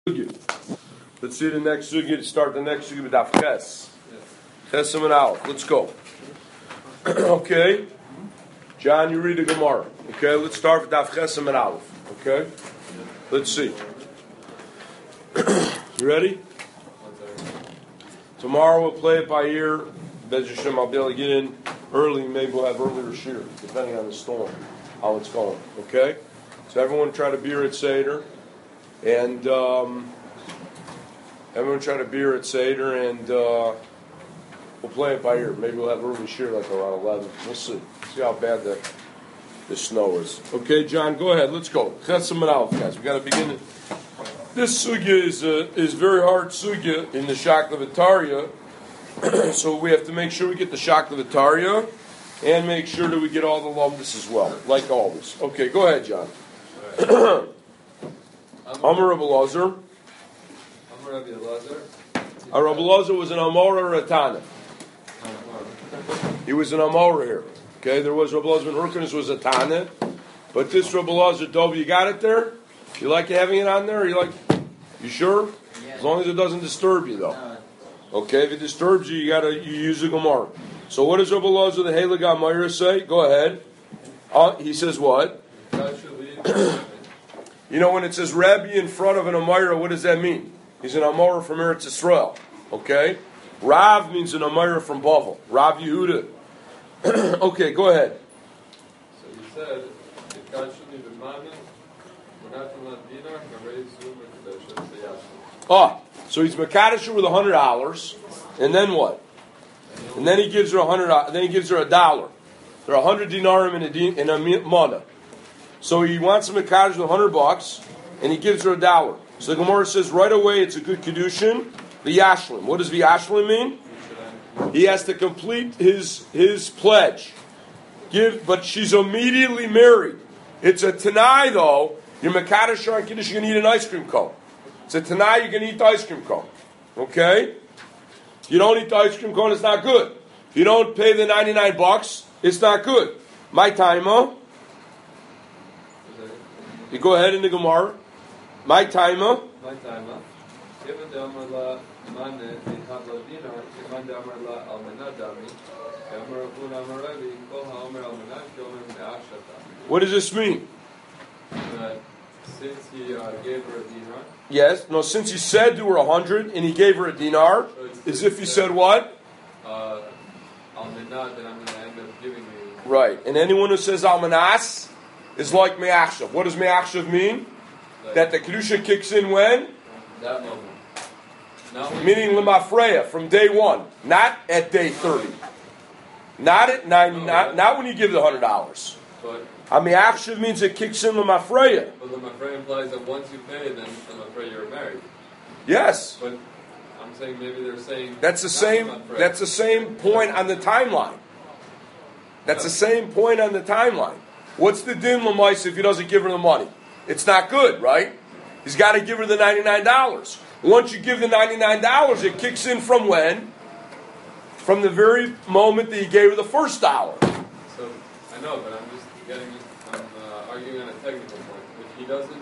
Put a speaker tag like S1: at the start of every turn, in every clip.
S1: Let's see the next sugya to start the next sugya with Daf Ches. Chesim and Aleph. Let's go. Okay. John, you read the Gemara. Okay, let's start with Daf Chesim and Aleph. Okay? Let's see. You ready? Tomorrow we'll play it by ear. Bez Hashem, I'll be able to get in early. Maybe we'll have earlier shear, depending on the storm, how it's going. Okay? So everyone try to beer at Seder. And everyone try to beer at Seder, and we'll play it by ear. Maybe we'll have early shear like around 11. We'll see. See how bad the snow is. Okay, John, go ahead. Let's go. Chesim and Aleph, guys. We got to begin. This sugya is very hard sugya in the Shakla V'Tarya. So we have to make sure we get the Shakla V'Tarya and make sure that we get all the lumdus as well, like always. Okay, go ahead, John. Amar Rabbi Elazar. Rabbi Elazar was an Amora or a Tana. He was an Amora here. Okay, there was Rabbi Elazar ben Hyrcanus was a Tana, but this Rabbi Elazar, Dov, you got it there? You like having it on there? You sure? Yeah. As long as it doesn't disturb you, though. Okay, if it disturbs you, you use the Gemara. So what does Rabbi Elazar the Heilig Amayra say? Go ahead. He says what? You know, when it says Rabbi in front of an Amayra, what does that mean? He's an Amora from Eretz Yisrael. Okay? Rav means an Amayra from Bavel. Rav Yehuda. Okay, go ahead.
S2: So you said, God should leave a mammon, we're not to let dinar,
S1: so he's Makadisher with $100, and then what? And then he gives her $100. Then he gives her $1. There are 100 dinarim in a mana. So he wants a Makadish with $100, and he gives her $1. So the Gemara says right away it's a good kedushin. V'yashlim. What does v'yashlim mean? He has to complete his pledge. But she's immediately married. It's a tanai though. You're Makadish on Kiddush, you're going to eat an ice cream cone. It's a tanai, you're going to eat the ice cream cone. Okay? If you don't eat the ice cream cone, it's not good. If you don't pay the $99, it's not good. My timer. You go ahead in the Gemara. My timer. What does this mean?
S2: Since he gave her a dinar.
S1: Yes. No, since he said to her 100 and he gave her a dinar, so as if he said what?
S2: Almanat, that I'm going to end up giving you.
S1: Right. And anyone who says almanas is like me'achshav. What does me'achshav mean? Like, that the kedusha kicks in when?
S2: That moment.
S1: Meaning lemafreya, from day one, not at day 30. Not at 9. Not when you give the $100.
S2: But
S1: me'achshav means it kicks in lemafreya.
S2: But lemafreya implies that once you pay, then lemafreya you're married.
S1: Yes.
S2: But I'm saying maybe they're saying
S1: that's the same. That's the same point on the timeline. That's the same point on the timeline. What's the din l'mais if he doesn't give her the money? It's not good, right? He's got to give her the $99. Once you give the $99, it kicks in from when? From the very moment that he gave her the first $1.
S2: So I know, but I'm just arguing on a technical point. If he doesn't,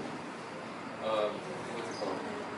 S2: what's it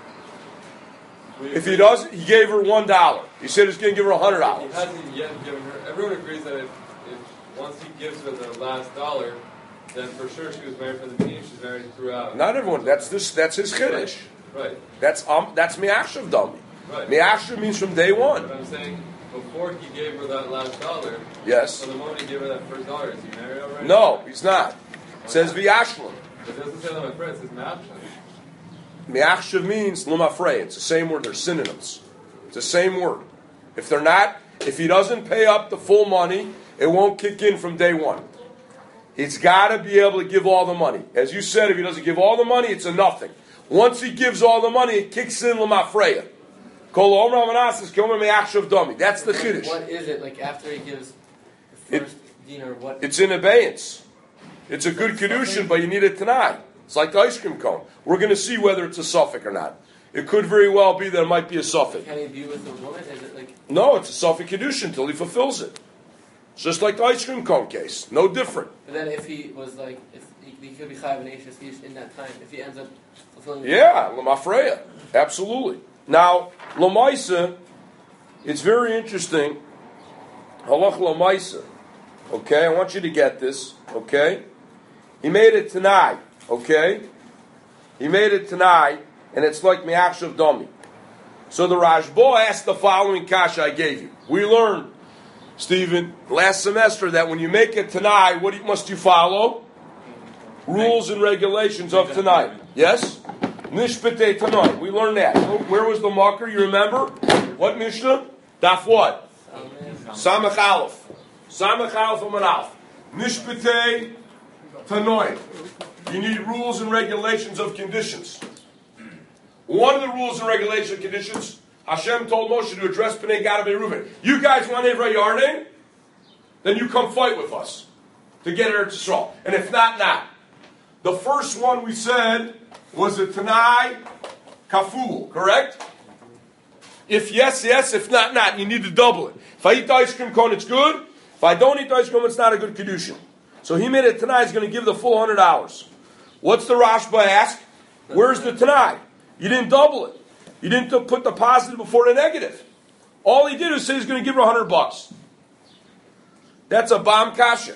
S2: called?
S1: If he doesn't, he gave her $1. He said he's going to give her $100.
S2: He hasn't yet given her. Everyone agrees that if once he gives her the last $1, then for sure she was married from the beginning. She's married throughout.
S1: Not everyone. That's his chiddush.
S2: Right.
S1: That's me'achshav dummy.
S2: Right.
S1: Me'achshav means from day one.
S2: But I'm saying before he gave her that last $1.
S1: Yes.
S2: So the moment he gave her that first $1, is he married already?
S1: No, he's not. It says v'yashlim.
S2: It doesn't say lemafrei. It says me'achshav.
S1: Me'achshav means lemafrei. It's the same word. They're synonyms. It's the same word. If he doesn't pay up the full money, it won't kick in from day one. He's got to be able to give all the money. As you said, if he doesn't give all the money, it's a nothing. Once he gives all the money, it kicks in lemafreya. Kol omer amanas is komer me'achshav dami. That's the chiddush.
S3: What is it like after he gives the first dinar? What?
S1: It's in abeyance. It's a good kedushin, but you need it tonight. It's like the ice cream cone. We're going to see whether it's a suffix or not. It could very well be that it might be a suffix.
S3: Can he be with the woman? Is it like?
S1: No, it's a suffix kedushin until he fulfills it. It's just like the ice cream cone case. No different.
S3: But then if he was like, if he he could be chayav an eishes in that time if he ends up fulfilling.
S1: Yeah, l'mafreya, absolutely. Now, l'maisa, it's very interesting. Halach l'maisa. Okay, I want you to get this. Okay, he made it tonight. Okay, he made it tonight, and it's like me'achshav dami. So the Rashba asked the following kasha I gave you. We learned, Stephen, last semester that when you make it tonight, what must you follow? Rules and regulations of tonight. Yes? Nishpete tonight. We learned that. Where was the marker? You remember? What Mishnah? Daf what? Samach Aleph. Samach Aleph and Aleph. Nishpete tanoim. You need rules and regulations of conditions. One of the rules and regulations and conditions, Hashem told Moshe to address Pnei Gad and Reuven. You guys want Evrei Yarden? Then you come fight with us to get Eretz Yisrael. And if not, not. The first one we said was a Tanai Kaful, correct? If yes, yes. If not, not. You need to double it. If I eat the ice cream cone, it's good. If I don't eat the ice cream, it's not a good Kedushin. So he made it Tanai. He's going to give the full $100. What's the Rashba ask? Where's the Tanai? You didn't double it. You didn't put the positive before the negative. All he did was say he's going to give her $100. That's a bomb kasha.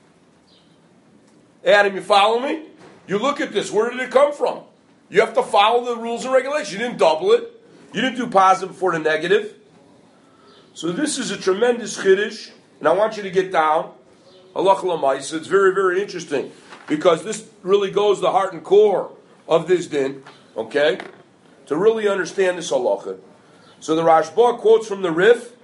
S1: Adam, you follow me? You look at this. Where did it come from? You have to follow the rules and regulations. You didn't double it. You didn't do positive before the negative. So this is a tremendous chiddush, and I want you to get down. Halach l'maisa. It's very, very interesting because this really goes the heart and core of this din. Okay? To really understand this halacha. So the Rashba quotes from the Rif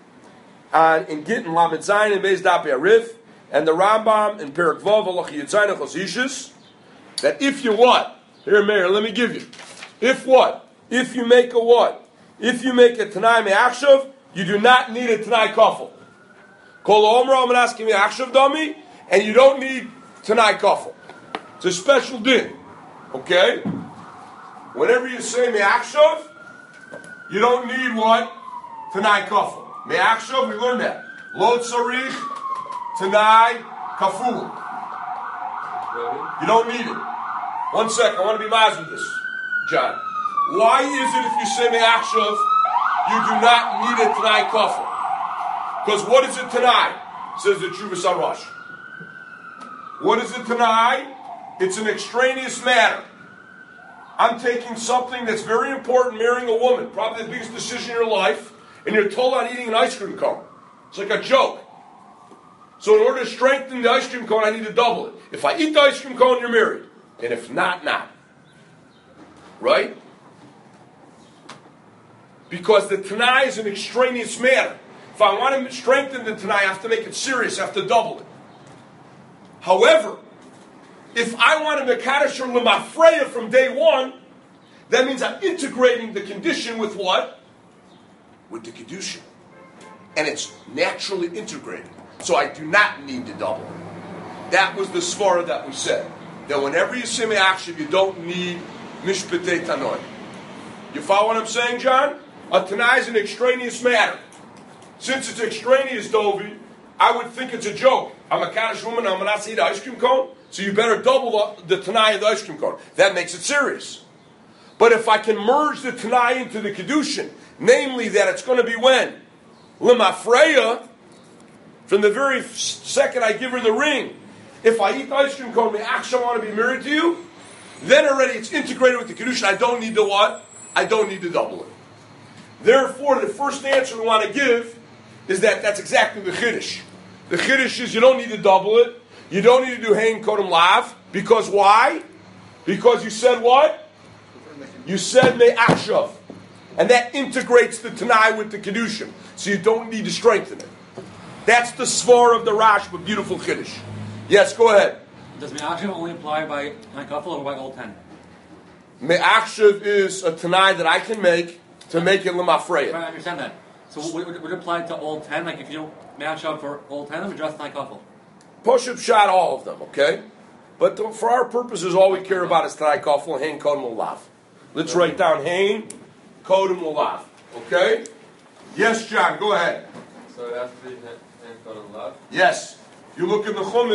S1: in Gittin Lamed Zayin and Beis Dapei Rif, and the Rambam in Perek Vav Halacha Yitzayna Chosishus, that if you what? Here, Mayor, let me give you. If what? If you make a what? If you make a Tanai Me'achshav, you do not need a Tanai Kafel. Kol Omra Amanaskim Me'achshav Dami, and you don't need Tanai Kafel. It's a special din. Okay? Whenever you say Me'achshav, you don't need what? Tanai Kafel. Me'achshav, we learned that. Lo Tzarich, Tanai Kaful. You don't need it. 1 second, I want to be miles with this, John. Why is it if you say Me'achshav, you do not need a Tanai Kafel? Because what is it Tanai? Says the Chuvas Arash. What is it Tanai? It's an extraneous matter. I'm taking something that's very important, marrying a woman, probably the biggest decision in your life, and you're told on eating an ice cream cone. It's like a joke. So in order to strengthen the ice cream cone, I need to double it. If I eat the ice cream cone, you're married. And if not, not. Right? Because the Tanai is an extraneous matter. If I want to strengthen the Tanai, I have to make it serious. I have to double it. However, if I want to Mekadosh or L'mafreya from day one, that means I'm integrating the condition with what? With the Kedusha. And it's naturally integrated. So I do not need to double. That was the svara that we said. That whenever you say Me'achshav, you don't need Mishpatei Tanoi. You follow what I'm saying, John? A Tanai is an extraneous matter. Since it's extraneous, Dovi, I would think it's a joke. I'm a Kaddish woman, I'm not to eat ice cream cone, so you better double the Tanai of the ice cream cone. That makes it serious. But if I can merge the Tanai into the Kedushin, namely that it's going to be when? L'mafreya, from the very second I give her the ring, if I eat the ice cream cone, I actually want to be married to you, then already it's integrated with the Kedushin. I don't need to what? I don't need to double it. Therefore, the first answer we want to give is that's exactly the Chiddush. The Chiddush is you don't need to double it. You don't need to do Hein Kodem Lav. Because why? Because you said what? You said Me'achshav. And that integrates the Tanai with the Kedushin. So you don't need to strengthen it. That's the svar of the Rash, but beautiful Chiddush. Yes, go ahead.
S4: Does Me'achshav only apply by Tanai Kafel or by all 10?
S1: Me'achshav is a Tanai that I can make to make it L'mafreya.
S4: I understand that. So would it apply to all 10? Like if you don't Me'achshav for all 10 of them, or just Tanai Kafel?
S1: Push-up shot all of them, okay? But for our purposes, all we care about is Tanai Kafel and Hein Kodem Lav. Let's write down Hein Kodem Lav. Okay? Yes, John, go ahead.
S2: So it has to be Hein Kodem Lav?
S1: Yes. You look in the Chumash,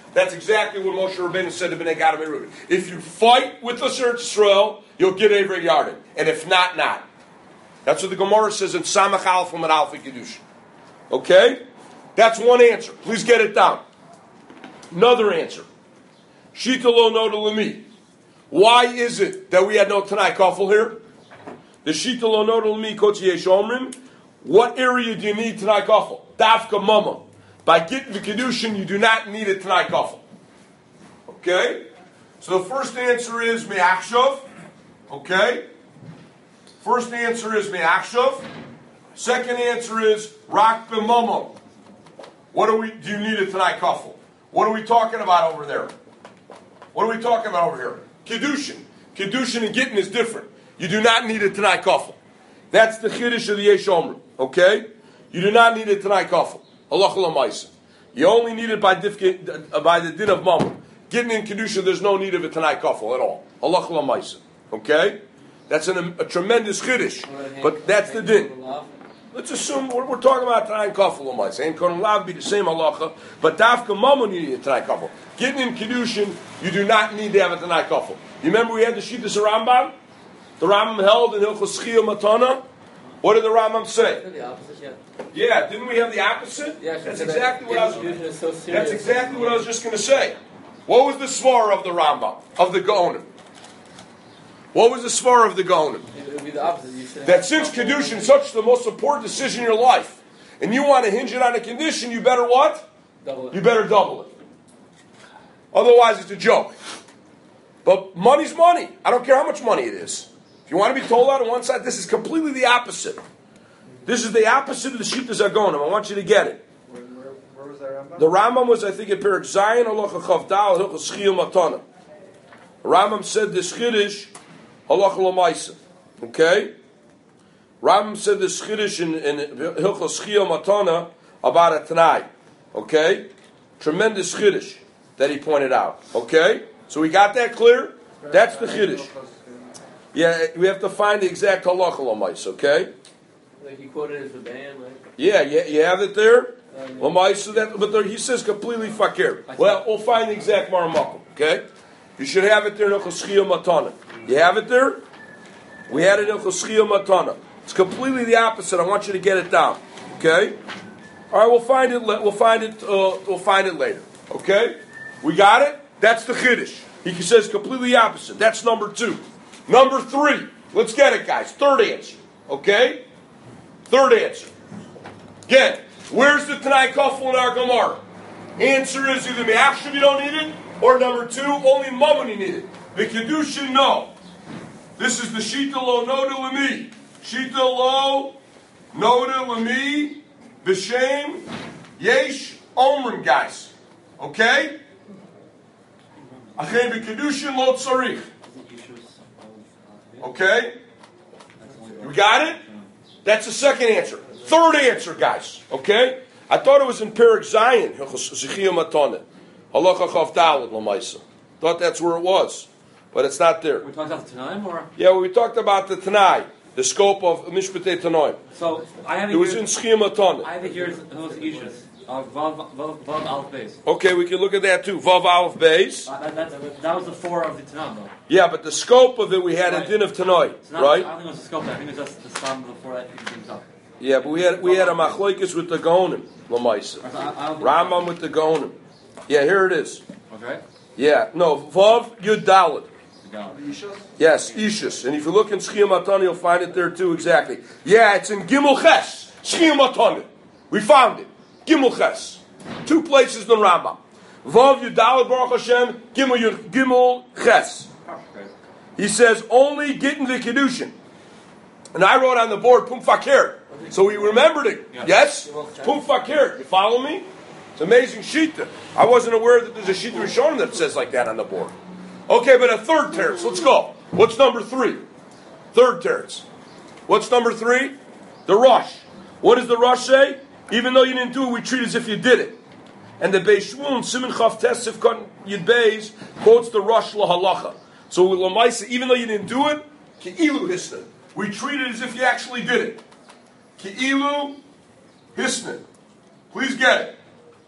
S1: That's exactly what Moshe Rabbeinu said to Bnei Gad and Reuben. If you fight with the Eretz Yisrael, you'll get every yarded. And if not, not. That's what the Gemara says in Samach Alpha and Alpha Kedushin. Okay? That's one answer. Please get it down. Another answer. Shita lo noda lemi. Why is it that we had no Tanai Kafel here? The Shita lo noda lemi kotzi yesh omrim. What area do you need Tanai Kafel? Dafka mama. By getting the Kedushin, you do not need a Tanai Kafel. Okay? So the first answer is Me'achshav. Okay? First answer is Me'achshav. Second answer is Rak b'mamam. Do you need a Tanai Kafel? What are we talking about over there? What are we talking about over here? Kedushin. Kedushin and Gittin is different. You do not need a Tanai Kafel. That's the Chiddush of the Yesh Omrim. Okay? You do not need a Tanai Kafel. Halacha l'maisa. You only need it by the din of Mamam. Gittin in Kedushin, there's no need of a Tanai Kafel at all. Halacha l'maisa. Okay? That's a tremendous Chiddush. But that's the din. Let's assume we're talking about Tanai Kafel l'maisa. Ain't Kohen Lav be the same halacha, but Dafka Mamam you need a Tanai Kafel. Gittin in Kedushin, you do not need to have a Tanai Kafel. You remember we had the Shittas Rambam? The Rambam held in Hilchos Chiyah Matana. What did the Rambam say?
S3: The opposite,
S1: Yeah, didn't we have the opposite?
S3: yeah.
S1: That's exactly what I was.
S3: So
S1: That's exactly what I was just going to say. What was the svar of the Rambam of the Gaonim? What was the svar of the Gaonim?
S3: It would be the opposite. You should
S1: That since Kedushin is such the most important decision in your life, and you want to hinge it on a condition, you better what?
S3: double it.
S1: You better double it. Otherwise, it's a joke. But money's money. I don't care how much money it is. If you want to be told out on one side, this is completely the opposite. This is the opposite of the Shittas Agonim. I want you to get it.
S5: Where was that Rambam?
S1: The Rambam was, I think, in Perek Zayin, Halacha Chav Dal, Hilchos Chiyah Matana. The Rambam said this Chiddush, Halacha L'maisa. Okay? Rambam said this Chiddush in Hilchos Chiyah Matana about a Tanai. Okay? Tremendous Chiddush that he pointed out. Okay? So we got that clear? That's the Chiddush. Yeah, we have to find the exact Halacha L'maisa. Okay?
S3: Like he quoted as the band, like.
S1: Yeah, you have it there? L'maisa, but there, he says completely fakir. Well, we'll find the exact Maramakum, okay? You should have it there in Hilchos Chiyah Matana. You have it there? We had it in Hilchos Chiyah Matana. It's completely the opposite. I want you to get it down, okay? All right, we'll find it. We'll find it later, okay? We got it. That's the Chiddush. He says completely opposite. That's number 2. Number 3. Let's get it, guys. Third answer, okay? Third answer. Again, where's the Tanai Kafel in our Gemara? Answer is either Me'achshav you don't need it, or number 2, only Mammon you need it. The Kedushin, no. This is the Shita lo noda lemi. Shita lo noda lemi b'shem yesh omrim, guys. Okay? Achem b'kedushin lo tzarich. Okay? You got it? That's the second answer. Third answer, guys. Okay? I thought it was in Perek Zayin, Zechiyah Matana. Halacha Chav Daled L'maisa. Thought that's where it was. But it's not there.
S4: We talked about the Tanaim, or?
S1: Yeah, we talked about the Tanai, the scope of Mishpatei Tanoim.
S4: So, I have it
S1: It was
S4: here.
S1: in Zechiyah Matana.
S4: I have it here as those Ishas. Vav Aleph Beis.
S1: Okay, we can look at that too. Vav Aleph Beis.
S4: That was the 4 of the Tanam, though.
S1: Yeah, but the scope of it, we had a din of Tanoi,
S4: It's not,
S1: right?
S4: I don't think it was the scope. I think it was just the sum of the 4 that he brings up.
S1: Yeah, but we had a machlokes with the Gaonim, L'maisa. Rambam with the Gaonim. Yeah, here it is.
S4: Okay.
S1: Yeah, no, Vav Yud Daled. Yes, Ishus. And if you look in Zechiyah Matana, you'll find it there too, exactly. Yeah, it's in Gimel Ches. Zechiyah Matana. We found it. Gimel Ches. 2 places in the Rambam. Vav Yud Daled Baruch Hashem, Gimel Ches. He says, only getting the Kedushin. And I wrote on the board, Pum Fakir. So we remembered it. Yes? Pum Fakir. You follow me? It's amazing Shita. I wasn't aware that there's a Shita Rishonim that says like that on the board. Okay, but a third teretz. Let's go. What's number 3? Third teretz. What's number 3? The Rosh. What does the Rosh say? Even though you didn't do it, we treat it as if you did it. And the Beis Shmuel, Siman Chav Tesif Yud Beis, quotes the Rosh Lahalacha. So L'maisa, even though you didn't do it, Ki'ilu Hisna. We treat it as if you actually did it. Ki'ilu Hisna. Please get it.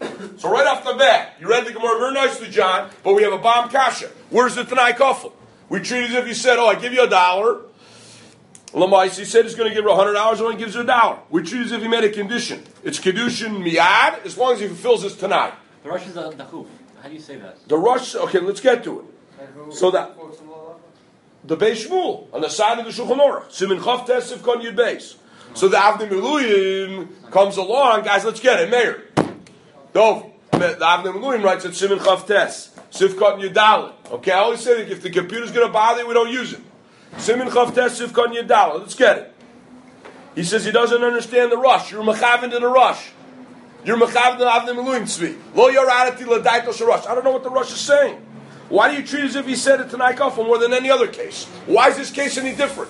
S1: So right off the bat, you read the Gemara very nicely, John, but we have a bomb kasha. Where's the Tanai Kafel? We treat it as if you said, I give you $1. Lamais, he said he's going to give her $100, only gives her $1. We treat it as if he made a condition. It's Kedushin Miyad, as long as he fulfills his Tanai.
S4: The Rosh is the Chuf. How do you say that?
S1: The Rosh, okay, let's get to it. So that, the Beis Shmuel, on the side of the Shulchan Aruch, Simin Chav Tesif Kon Yud Beis. So the Avnei Miluyim comes along, guys, let's get it, Meir. Dov, the Avnei Miluyim writes at Simin Chav Tes, Sifkot Yudalin. Okay, I always say that if the computer's going to bother you, we don't use it. Simin Chav Tes, Sifkot Yudalin. Let's get it. He says he doesn't understand the rush. You're Mechavan to the rush. You're Mechavan to Avnei Miluyim Tzvi. Lo Yoradati L'Daito Sharash. I don't know what the rush is saying. Why do you treat it as if he said it to Naikafel more than any other case? Why is this case any different?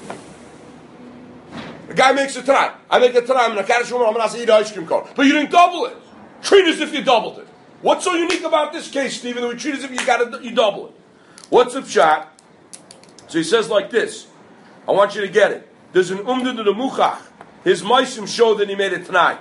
S1: The guy makes a Tanai. I make a Tanai. I'm going to eat an ice cream cone. But you didn't double it. Treat it as if you doubled it. What's so unique about this case, Stephen, that we treat it as if you double it? What's the shot? So he says like this. I want you to get it. There's an umdu to the muchach. His maisim show that he made it tonight.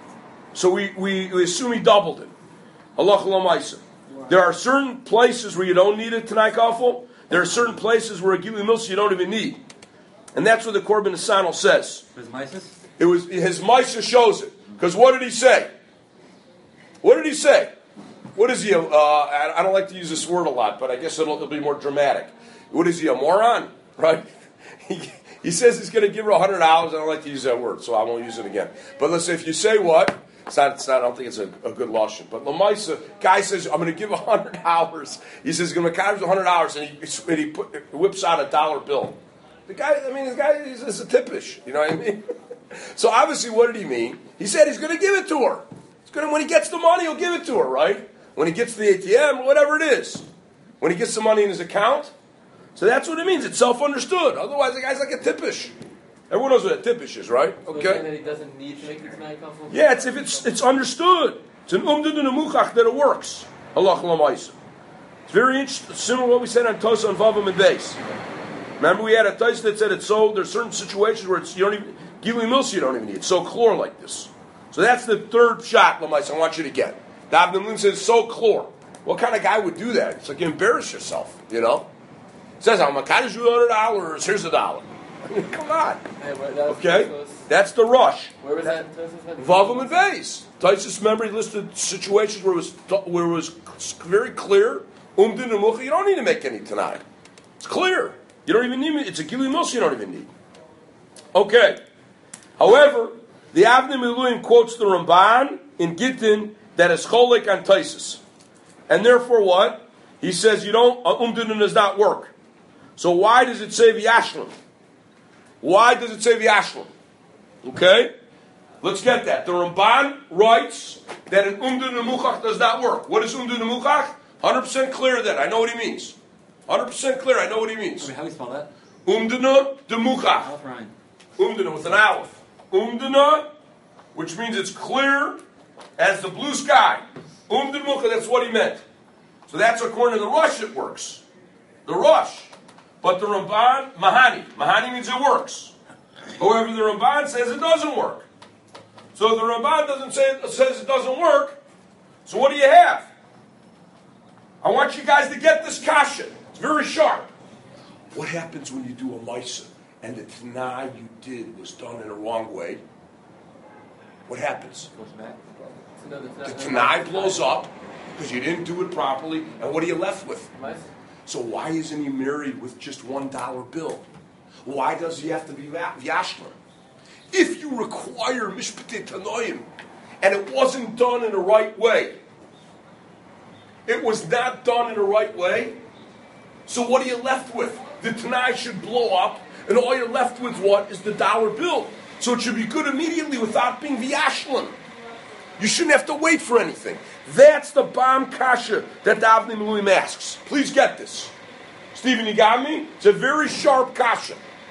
S1: So we assume he doubled it. Allah maisim. There are certain places where you don't need it tonight, Kafel. There are certain places where a Gili Milsa you don't even need. And that's what the Korban Nesanel says.
S4: His Mises?
S1: It was his Misa shows it. Because what did he say? What did he say? What is he? I don't like to use this word a lot, but I guess it'll be more dramatic. What is he, a moron? Right? He says he's going to give her $100. I don't like to use that word, so I won't use it again. But let's say if you say what? It's not, I don't think it's a good lashon. But Lamaisa, guy says, I'm going to give $100. He says he's going to give $100, and he whips out a dollar bill. The guy is a tippish. You know what I mean? So obviously, what did he mean? He said he's going to give it to her. When he gets the money, he'll give it to her, right? When he gets to the ATM, whatever it is. When he gets the money in his account. So that's what it means. It's self-understood. Otherwise, the guy's like a tippish. Everyone knows what a tippish is, right? Okay.
S3: So that he doesn't need to make the Tanai Kafel?
S1: Yeah, it's understood. It's an umdud and a muchach that it works. Allah l'maisa. It's very interesting. Similar to what we said on Tosa and Vavam and Beis. Remember, we had a Tosa that said it's so. There's certain situations where you don't even Gili Milsa you don't even need. It's so chlor like this. So that's the third shot, l'maisa. I want you to get. The Avnei Miluyim says so chlor. What kind of guy would do that? It's like you embarrass yourself, you know. It says I'm a kind of $100. Here's $1. Come on.
S3: Hey,
S1: Okay? That's the rush.
S3: Where was that?
S1: Vavam and Beis. Taisus memory listed situations where it was very clear. Umdin and Mucha, you don't need to make any tonight. It's clear. You don't even need it. It's a Gili Milsa you don't even need. Okay. However, the Avnei Miluyim quotes the Ramban in Gittin that is cholek on Taisus. And therefore what? He says you don't, Umdin does not work. So why does it say V'yashlim? Why does it say V'yashlim? Okay? Let's get that. The Ramban writes that an umdun and muchach does not work. What is umdun and muchach? 100% clear that. I know what he means. 100% clear. I know what he means.
S4: How do you spell that?
S1: Umduna de muchach.
S4: Aleph Ryan.
S1: Umduna with an aleph. Umduna, which means it's clear as the blue sky. Umdun muchach, that's what he meant. So that's according to the Rush it works. The Rush. But the Ramban, Mahani. Mahani means it works. However, the Ramban says it doesn't work. So the Ramban says it doesn't work. So what do you have? I want you guys to get this kasha. It's very sharp. What happens when you do a Maisa and the Tanai you did was done in a wrong way? What happens?
S4: Goes back.
S1: The Tanai blows up because you didn't do it properly, and what are you left with? So why isn't he married with just $1 bill? Why does he have to be V'yashlim? If you require Mishpatei Tanoim, and it wasn't done in the right way, it was not done in the right way, so what are you left with? The Tanai should blow up, and all you're left with what? Is the dollar bill. So it should be good immediately without being V'yashlim. You shouldn't have to wait for anything. That's the bomb kasha that the Avnei Miluyim asks. Please get this. Stephen, you got me? It's a very sharp kasha.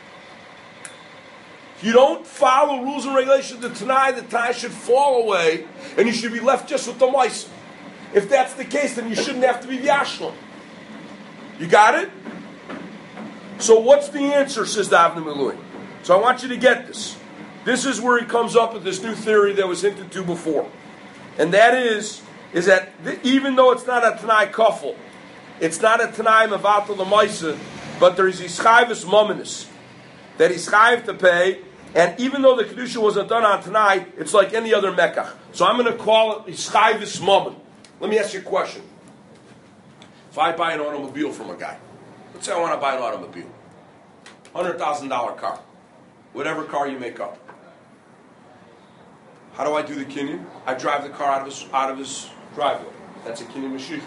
S1: If you don't follow rules and regulations of the Tanai should fall away, and you should be left just with the Maisa. If that's the case, then you shouldn't have to be V'yashlim. You got it? So what's the answer, says the Avnei Miluyim? So I want you to get this. This is where he comes up with this new theory that was hinted to before. And that is is that even though it's not a Tanai Kafel, it's not a Tanai Mavatal Lamaisa, but there's Ischayvus Mominus, that he's chayiv to pay, and even though the Kedusha wasn't done on Tanai, it's like any other Mekach. So I'm going to call it Ischayvus Momin. Let me ask you a question. If I buy an automobile from a guy, let's say I want to buy an automobile, $100,000 car, whatever car you make up. How do I do the kinyan? I drive the car out of his driveway. That's a kinyan Mashiach.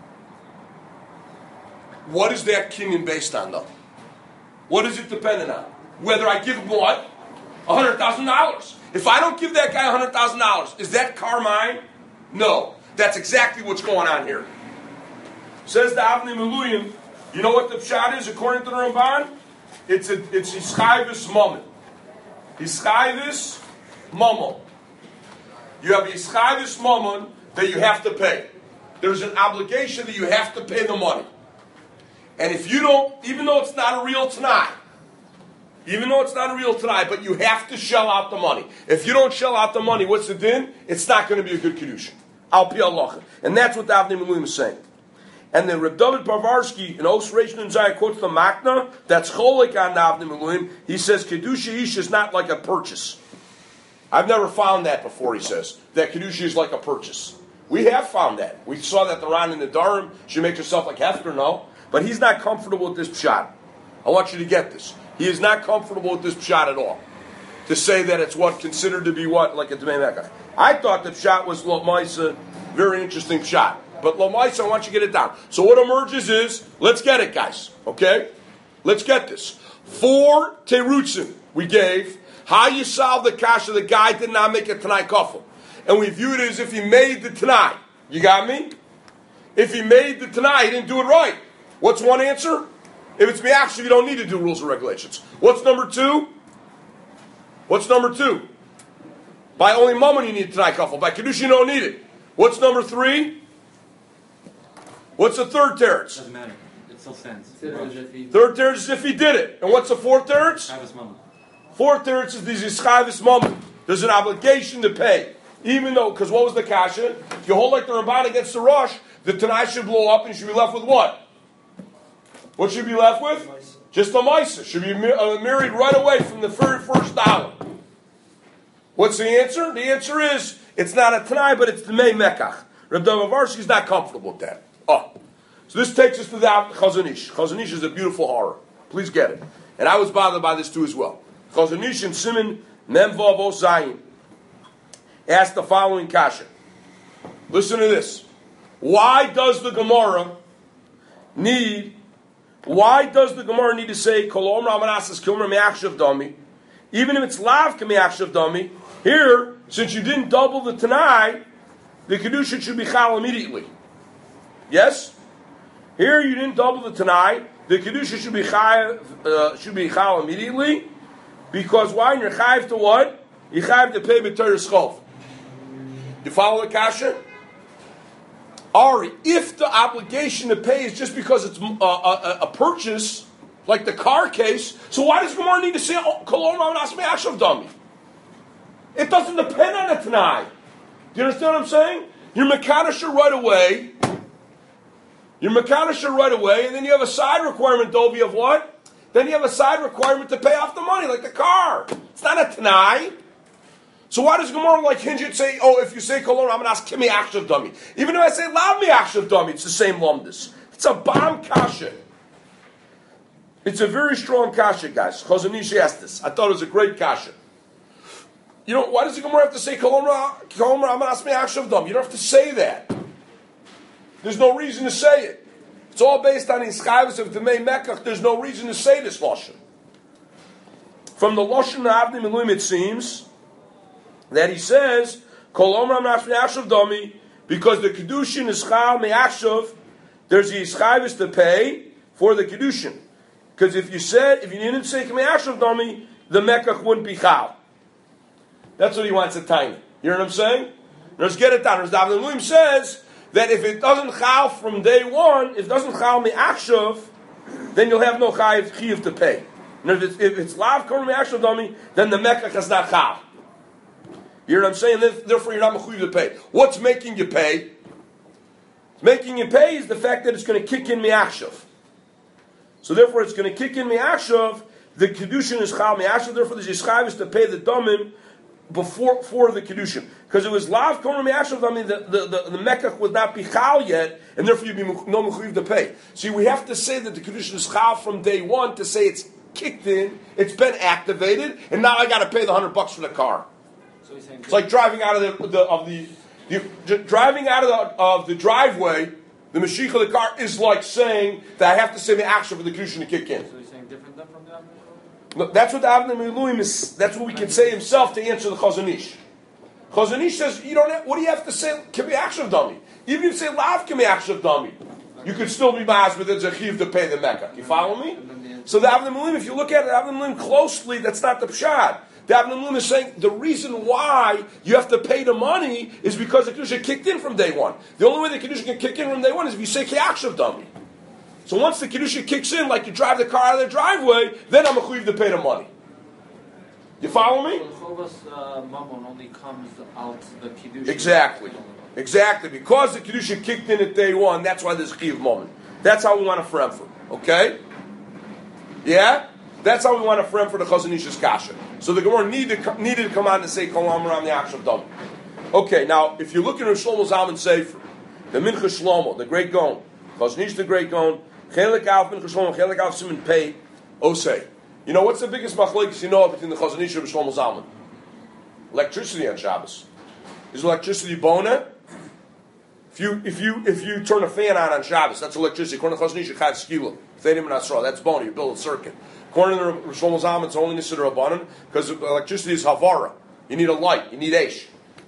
S1: What is that kinyan based on, though? What is it dependent on? Whether I give him what? $100,000. If I don't give that guy $100,000, is that car mine? No. That's exactly what's going on here. Says the Avnei Miluyim, you know what the pshat is according to the Ramban? It's Ischayvus Mammon. Ischayvus Mammon. You have Ischayvus Mammon that you have to pay. There's an obligation that you have to pay the money. And if you don't, even though it's not a real Tanai, but you have to shell out the money. If you don't shell out the money, what's the din? It's not going to be a good Kedusha. Al Pi Halacha. And that's what the Avnei Miluyim is saying. And then Reb David Parvarsky in Os Reish Nun Zayin quotes the Makna, that's Cholik on the Avnei Miluyim. He says, Kedusha Ish is not like a purchase. I've never found that before, he says, that Kedusha is like a purchase. We have found that. We saw that the Ran in the Dharam, she makes herself like Hefker, no? But he's not comfortable with this pshat. I want you to get this. He is not comfortable with this pshat at all. To say that it's what considered to be what, like a Dmei Mekach. I thought the pshat was Lo Maisa, very interesting pshat. But Lo Maisa, I want you to get it down. So what emerges is, let's get it, guys. Okay? Let's get this. 4 terutzim we gave. How you solve the kasha, the guy did not make a Tanai Kafel. And we view it as if he made the Tanai. You got me? If he made the Tanai, he didn't do it right. What's one answer? If it's Mi'achshav, you don't need to do rules and regulations. What's number 2? By only Mammon you need Tanai Kafel. By Kedusha you don't need it. What's number 3? What's the third teretz?
S4: Doesn't matter. It still stands.
S1: Third teretz is if he did it. And what's the fourth teretz? Fourth teretz is the Ischayvus Mammon. There's an obligation to pay. Even though, because what was the kasha? If you hold like the Ramban against the Rosh, the Tanai should blow up and you should be left with what? What should be left with? Just a Maisa. Should be married right away from the very first dollar. What's the answer? The answer is, it's not a Tanai, but it's the Mei Mekach. Reb David Parvarsky is not comfortable with that. Oh. So this takes us to the Chazon Ish. Chazon Ish is a beautiful horror. Please get it. And I was bothered by this too as well. Chazon Ish and Siman Memvav Osayin asked the following kasha. Listen to this. Why does the Gemara need to say Kol Omer Amanasas Kilmer Me'achshav Dami, even if it's Lav Me'achshav Dami? Here, since you didn't double the Tanai, the Kedusha should be Chal immediately. Yes? Here you didn't double the Tanai, the Kedusha should be Chal immediately, because why? You're Chayiv to what? You're Chayiv to pay B'Torah Schov. You follow the kasha? Ari, if the obligation to pay is just because it's a purchase, like the car case, so why does Gemara need to say Kolon Anas Me'achshav Dami? It doesn't depend on the Tanai. Do you understand what I'm saying? You're Mekanisha right away, and then you have a side requirement, Dovi, of what? Then you have a side requirement to pay off the money, like the car. It's not a Tanai. So why does Gemara like hinge it say, oh, if you say Kolon, I'm going to ask Kimi Achshav Dami. Even if I say Lav Mi Achshav Dami, it's the same lumdus. It's a bomb kasha. It's a very strong kasha, guys. Chazon Ish asked this. I thought it was a great kasha. You know, why does the Gemara have to say Kolon, I'm going to ask Mi Achshav Dami? You don't have to say that. There's no reason to say it. It's all based on Ischayvus of Dmei Mekach. There's no reason to say this Lashon. From the Lashon of Avnei Miluyim, it seems that he says, Kol Omer Amnas Me'achshav Dami, because the Kedushin is Chal Me'achshav, there's the Ischayvus to pay for the Kedushin. Because if you didn't say Me'achshav Dami, the Mekach wouldn't be Chal. That's what he wants to tiny. You know what I'm saying? Let's get it down. As Avnei Miluyim says, that if it doesn't chal from day one, if it doesn't chal me'achshav, then you'll have no chiyuv to pay. And if it's lav kol me'achshav dami, then the mekach is not chal. You know what I'm saying? Therefore, you're not mechuyev to pay. What's making you pay? making him pay is the fact that it's going to kick in mi'achshav. So therefore, it's going to kick in mi'achshav. The kedushin is chal mi'achshav. Therefore, the yischav is to pay the domim for the kedushin, because it was lav komer mi'achshav. I mean, the mekach would not be chal yet, and therefore you'd be no mechuyev to pay. See, we have to say that the kedushin is chal from day one to say it's kicked in, it's been activated, and now I got to pay the $100 for the car.
S3: So he's saying
S1: It's like driving out of the driveway. The Mashiach of the car is like saying that I have to say the action for the kedushin to kick in.
S3: So he's saying different than from the Avnei Miluim?
S1: No, that's what the Avnei Miluim is. That's what we can say himself to answer the Chazon Ish. Chazon Ish says, you don't have, what do you have to say? Can be action of dummy. Even if you say lav can be action of dummy, you could still be ma's with a zachiv to pay the Mecca. You follow me? So the Avnei Miluim, if you look at the Avnei Miluim closely, that's not the pshat. The Avnei Miluim is saying the reason why you have to pay the money is because the kedusha kicked in from day one. The only way the kedusha can kick in from day one is if you say ki'akshav dummy. So once the kedusha kicks in, like you drive the car out of the driveway, then I'm mechuyev to pay the money. You follow me?
S3: So the chovas mamon only comes out the kedusha.
S1: Exactly. Because the kedusha kicked in at day one, that's why there's chiyuv moment. That's how we want to frame for. Okay? Yeah? That's how we want to frame for the Chazon Ish's kasha. So the Gemara needed to come on and say Kol Amar on the Akshav Dam. Okay, now if you look at Shlomo Zalman Sefer, the Mincha Shlomo, the Great Gaon, Chazon Ish the Great Gaon, Chelik Alf Mincha Shlomo, Chelik Alf Siman Pei, Osei. You know what's the biggest machlokes you know between the Chazon Ish and Shlomo Zalman? Electricity on Shabbos. Is electricity bona? If you turn a fan on Shabbos, that's electricity. According to Chazon Ish, Chad Skila, Thaydim and Asra, that's bona. You build a circuit. According to Shlomo Zalman, it's only Nisir Rabbanan because electricity is Havara. You need a light. You need Eish.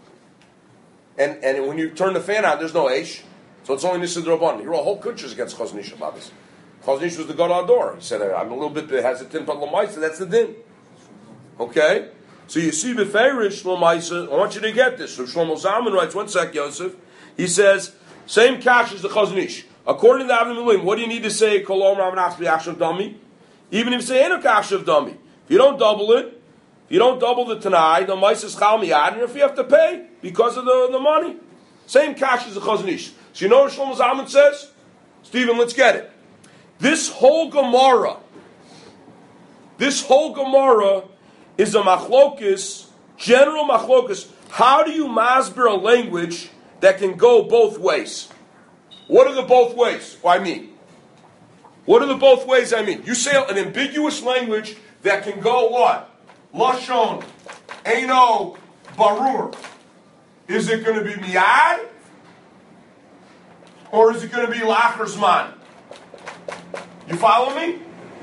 S1: And when you turn the fan on, there's no Eish. So it's only Nisir Rabbanan. He wrote a whole kutches against Chazon Ish about this. Chazon Ish was the God Ador. He said, I'm a little bit hesitant, but Lamaisa, that's the din. Okay? So you see, Beferish, Lamaisa, I want you to get this. So Shlomo Zalman writes, one sec, Yosef. He says, same cash as the Chazon Ish. According to the Avnei Miluim, what do you need to say? Kol Omer Avnach B'Akshav Dami? Even if you say Eno Kashav Dami. If you don't double it, if you don't double the Tanai, the Mice is Chal Miyad, and if you have to pay because of the money. Same cash as the Chazon Ish. So you know what Shlomo Zalman says? Stephen, let's get it. This whole Gemara is a machlokis, general machlokis. How do you masber a language that can go both ways? What are the both ways? What are the both ways I mean? You say an ambiguous language that can go what? Lashon, Eino, Barur. Is it going to be Miyad? Or is it going to be Lacher Zman? You follow me?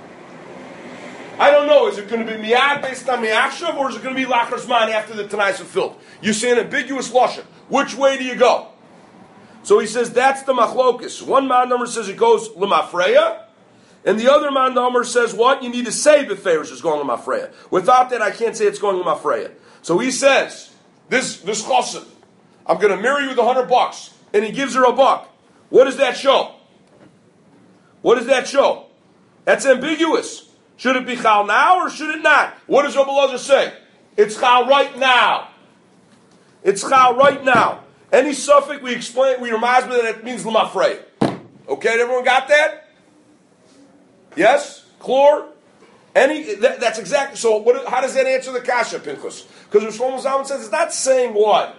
S1: I don't know. Is it going to be Miyad based on Miyachshav, or is it going to be Lacher Zman after the Tanais are filled? You say an ambiguous Lashon. Which way do you go? So he says that's the machlokus. One man number says it goes L'mafreya, and the other man number says what? You need to say Beferish is going L'mafreya. Without that, I can't say it's going L'mafreya. So he says, this chassid, I'm going to marry you with $100, and he gives her $1. What does that show? That's ambiguous. Should it be chal now or should it not? What does Rabbi Elazar say? It's chal right now. Any suffix we explain, we remind me that it means l'mafrei. Okay, everyone got that? Yes? Chlor? That's exactly, so how does that answer the kasha, Pinchas? Because Shlomo Zalman says it's not saying what?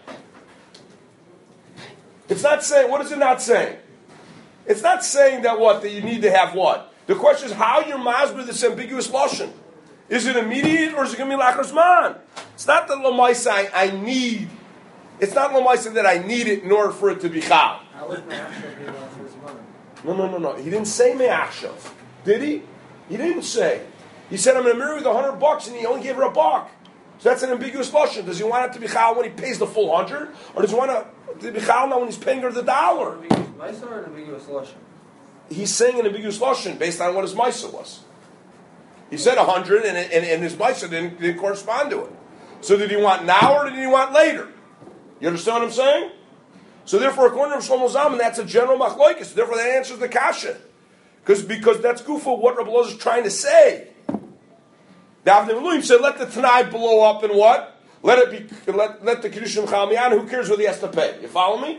S1: It's not saying, what is it not saying? It's not saying that what? That you need to have what? The question is how you're masber this ambiguous lashon. Is it immediate or is it going to be lacher zman? It's not that l'maisa I need. It's not l'maisa that I need it in order for it to be chal.
S3: How would Me'achshav be lacher zman?
S1: No. He didn't say me'achshav. Did he? He didn't say. He said, I'm going to marry with $100 and he only gave her $1. So that's an ambiguous lashon. Does he want it to be chal when he pays the full 100? Or does he want it to be chal now when he's paying her the $1?
S3: Ambiguous or an ambiguous lashon?
S1: He's saying an ambiguous lashon based on what his Maisa was. He said 100 and his Maisa didn't correspond to it. So did he want now or did he want later? You understand what I'm saying? So therefore, according to Shlomo Zalman, that's a general machlokes. Therefore, that answers the kasha. Because that's gufa what Rabbi Elazar is trying to say. The Avnei Miluim said, let the Tanai blow up and what? Let the Kedushin Chal Miyan, who cares what he has to pay? You follow me?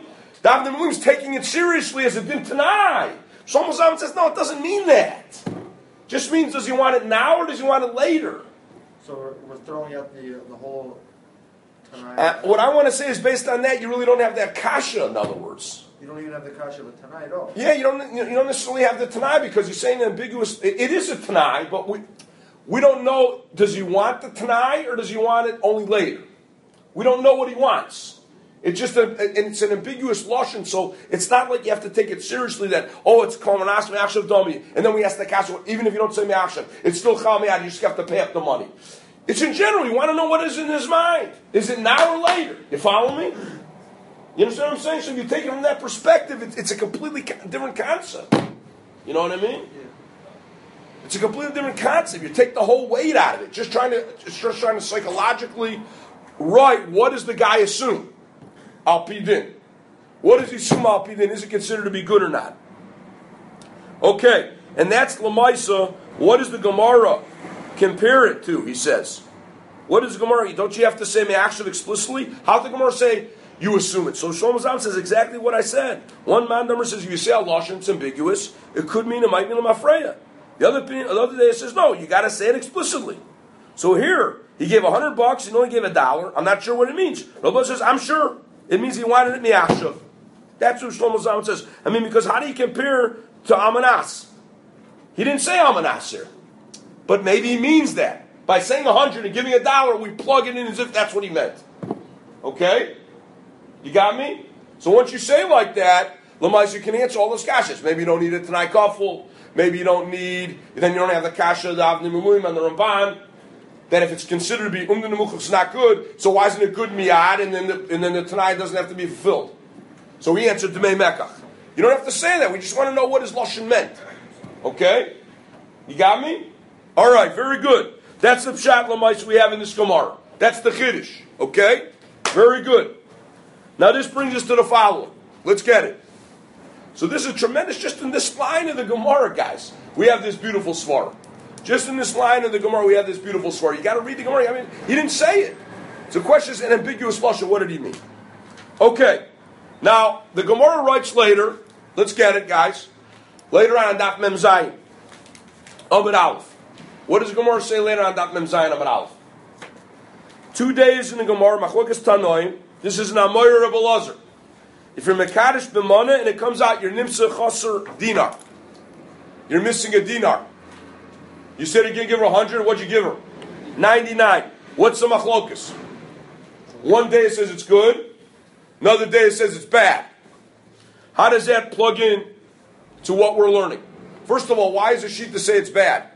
S1: Davening Miluim is taking it seriously as a din Tanai. Shlomo Zalman says, no, it doesn't mean that. Just means, does he want it now or does he want it later?
S5: So we're throwing out the whole Tanai.
S1: What I want to say is, based on that, you really don't have that kasha, in other words.
S5: You don't even have the kasha of a Tanai at all.
S1: Yeah, you don't necessarily have the Tanai because you're saying ambiguous. It is a Tanai, but we don't know, does he want the Tanai or does he want it only later? We don't know what he wants. It's just it's an ambiguous lashon, so it's not like you have to take it seriously that, it's Kalmanas Me'achshav Domi, and then we ask the kasha, even if you don't say Me'achshav, it's still Chal Me'ad, you just have to pay up the money. It's in general, you want to know what is in his mind. Is it now or later? You follow me? You understand what I'm saying? So if you take it from that perspective, it's a completely different concept. You know what I mean?
S5: Yeah.
S1: It's a completely different concept. You take the whole weight out of it. Just trying to psychologically write, what does the guy assume? Al Pidin. What does he assume Al Pidin? Is it considered to be good or not? Okay, and that's Lamaisa. What does the Gemara compare it to, he says? What is the Gemara? Don't you have to say Me'achshav explicitly? How does the Gemara say you assume it? So Shlomo Zalman says exactly what I said. One man number says if you say a lashon, it's ambiguous. It could mean, it might mean Lamafreya. The other day says no, you got to say it explicitly. So here he gave $100, he only gave $1. I'm not sure what it means. Rabbi says I'm sure it means he wanted it Me'achshav. That's what Shlomo Zalman says. I mean, because how do you compare to Amanas? He didn't say Amanas here, but maybe he means that. By saying 100 and giving $1, we plug it in as if that's what he meant. Okay? You got me? So once you say like that, Lamais, you can answer all those kashas. Maybe you don't need a Tanai Kafel. Maybe you don't need, then you don't have the kasha, the Avnei Miluim, and the Ramban. Then if it's considered to be Nemuch, it's not good. So why isn't it good miyad? And then the Tanai doesn't have to be fulfilled. So he answered Demei Mekach. You don't have to say that. We just want to know what his lashon meant. Okay? You got me? All right. Very good. That's the pshat Lamais we have in this Gemara. That's the Chiddush. Okay? Very good. Now this brings us to the following. Let's get it. So this is tremendous. Just in this line of the Gemara, guys, we have this beautiful svara. Just in this line of the Gemara, we have this beautiful svara. You got to read the Gemara. I mean, he didn't say it. So the question is an ambiguous lashon. What did he mean? Okay. Now the Gemara writes later. Let's get it, guys. Later on Daf Mem Zayin, Amud Aleph. What does the Gemara say later on Daf Mem Zayin, Amud Aleph? 2 days in the Gemara, Machlokas Tanoim. This is an Amoyer of Elazar. If you're Mekadesh B'mana and it comes out you're Nimsa Chaser Dinar, you're missing a dinar. You said you're going to give her 100. What'd you give her? 99. What's the Machlokas? One day it says it's good. Another day it says it's bad. How does that plug in to what we're learning? First of all, why is the sheet to say it's bad?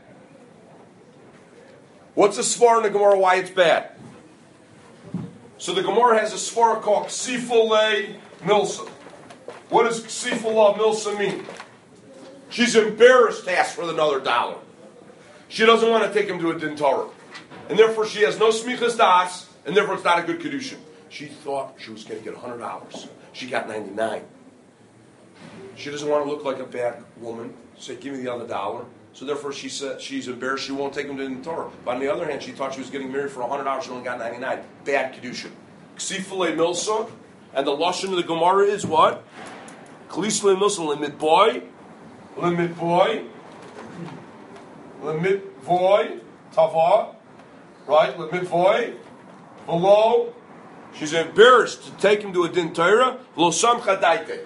S1: What's the svar in the Gemara why it's bad? So the Gemara has a svara called Ksifale Milsa. What does Ksifale Milsa mean? She's embarrassed to ask for another $1. She doesn't want to take him to a din Torah. And therefore she has no smichas das, and therefore it's not a good kedushin. She thought she was going to get $100. She got 99. She doesn't want to look like a bad woman. Say, give me the other $1. So therefore she said she's embarrassed she won't take him to the Torah. But on the other hand, she thought she was getting married for $100, she only got 99. Bad kedushin. Ksifale milsa, and the lashon of the Gemara is what? Klisle milsa limit boy, tava, right? Limit boy, below. She's embarrassed to take him to a din Torah. Lo sam chadaite,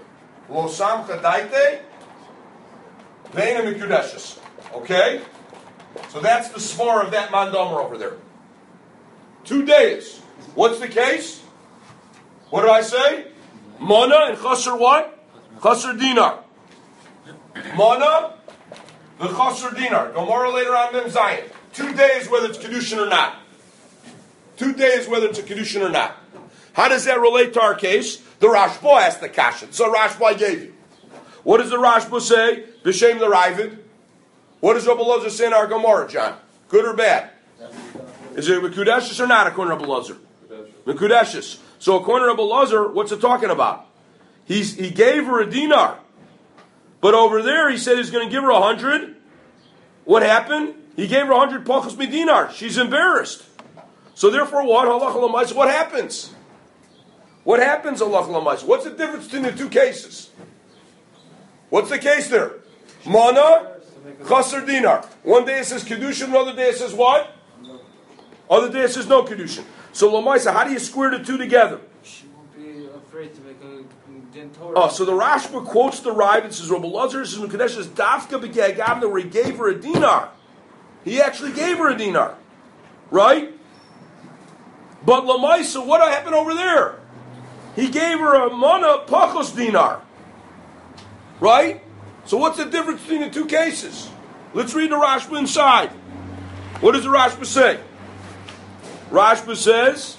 S1: vein and mikudeshes. Okay? So that's the svar of that mandomer over there. 2 days. What's the case? What did I say? Mana and chaser what? Chaser dinar. Mana, the chaser dinar. Gemara later on Mem Zayin. 2 days whether it's kedushin or not. 2 days whether it's a kedushin or not. How does that relate to our case? The Rashba asked the kasha. So Rashba I gave you. What does the Rashba say? B'shem the Ravid. What does Rabbi Elazar say in our Gemara, John? Good or bad? Is it Mekudeshes or not, according to Rabbi Elazar? Mekudeshes. So according to Rabbi Elazar, what's it talking about? He gave her a dinar. But over there, he said he's going to give her 100. What happened? He gave her 100 pachos dinar. She's embarrassed. So therefore what? Halacha l'maisa, what happens? What happens, Allah Lamais? What's the difference between the two cases? What's the case there? Mana, Chasar Dinar. One day it says Kedushin, another day it says what? Other day it says no Kedushin. So Lamaisa, how do you square the two together?
S3: She won't be afraid to make a din Torah.
S1: Oh, so the Rashba quotes the Rive and says, Rabbi Lazar says, Mekadesh is Dafka B'Gagavna, where he gave her a dinar. He actually gave her a dinar. Right? But Lamaisa, what happened over there? He gave her a Mana Pachos dinar. Right? So what's the difference between the two cases? Let's read the Rashba inside. What does the Rashba say? Rashba says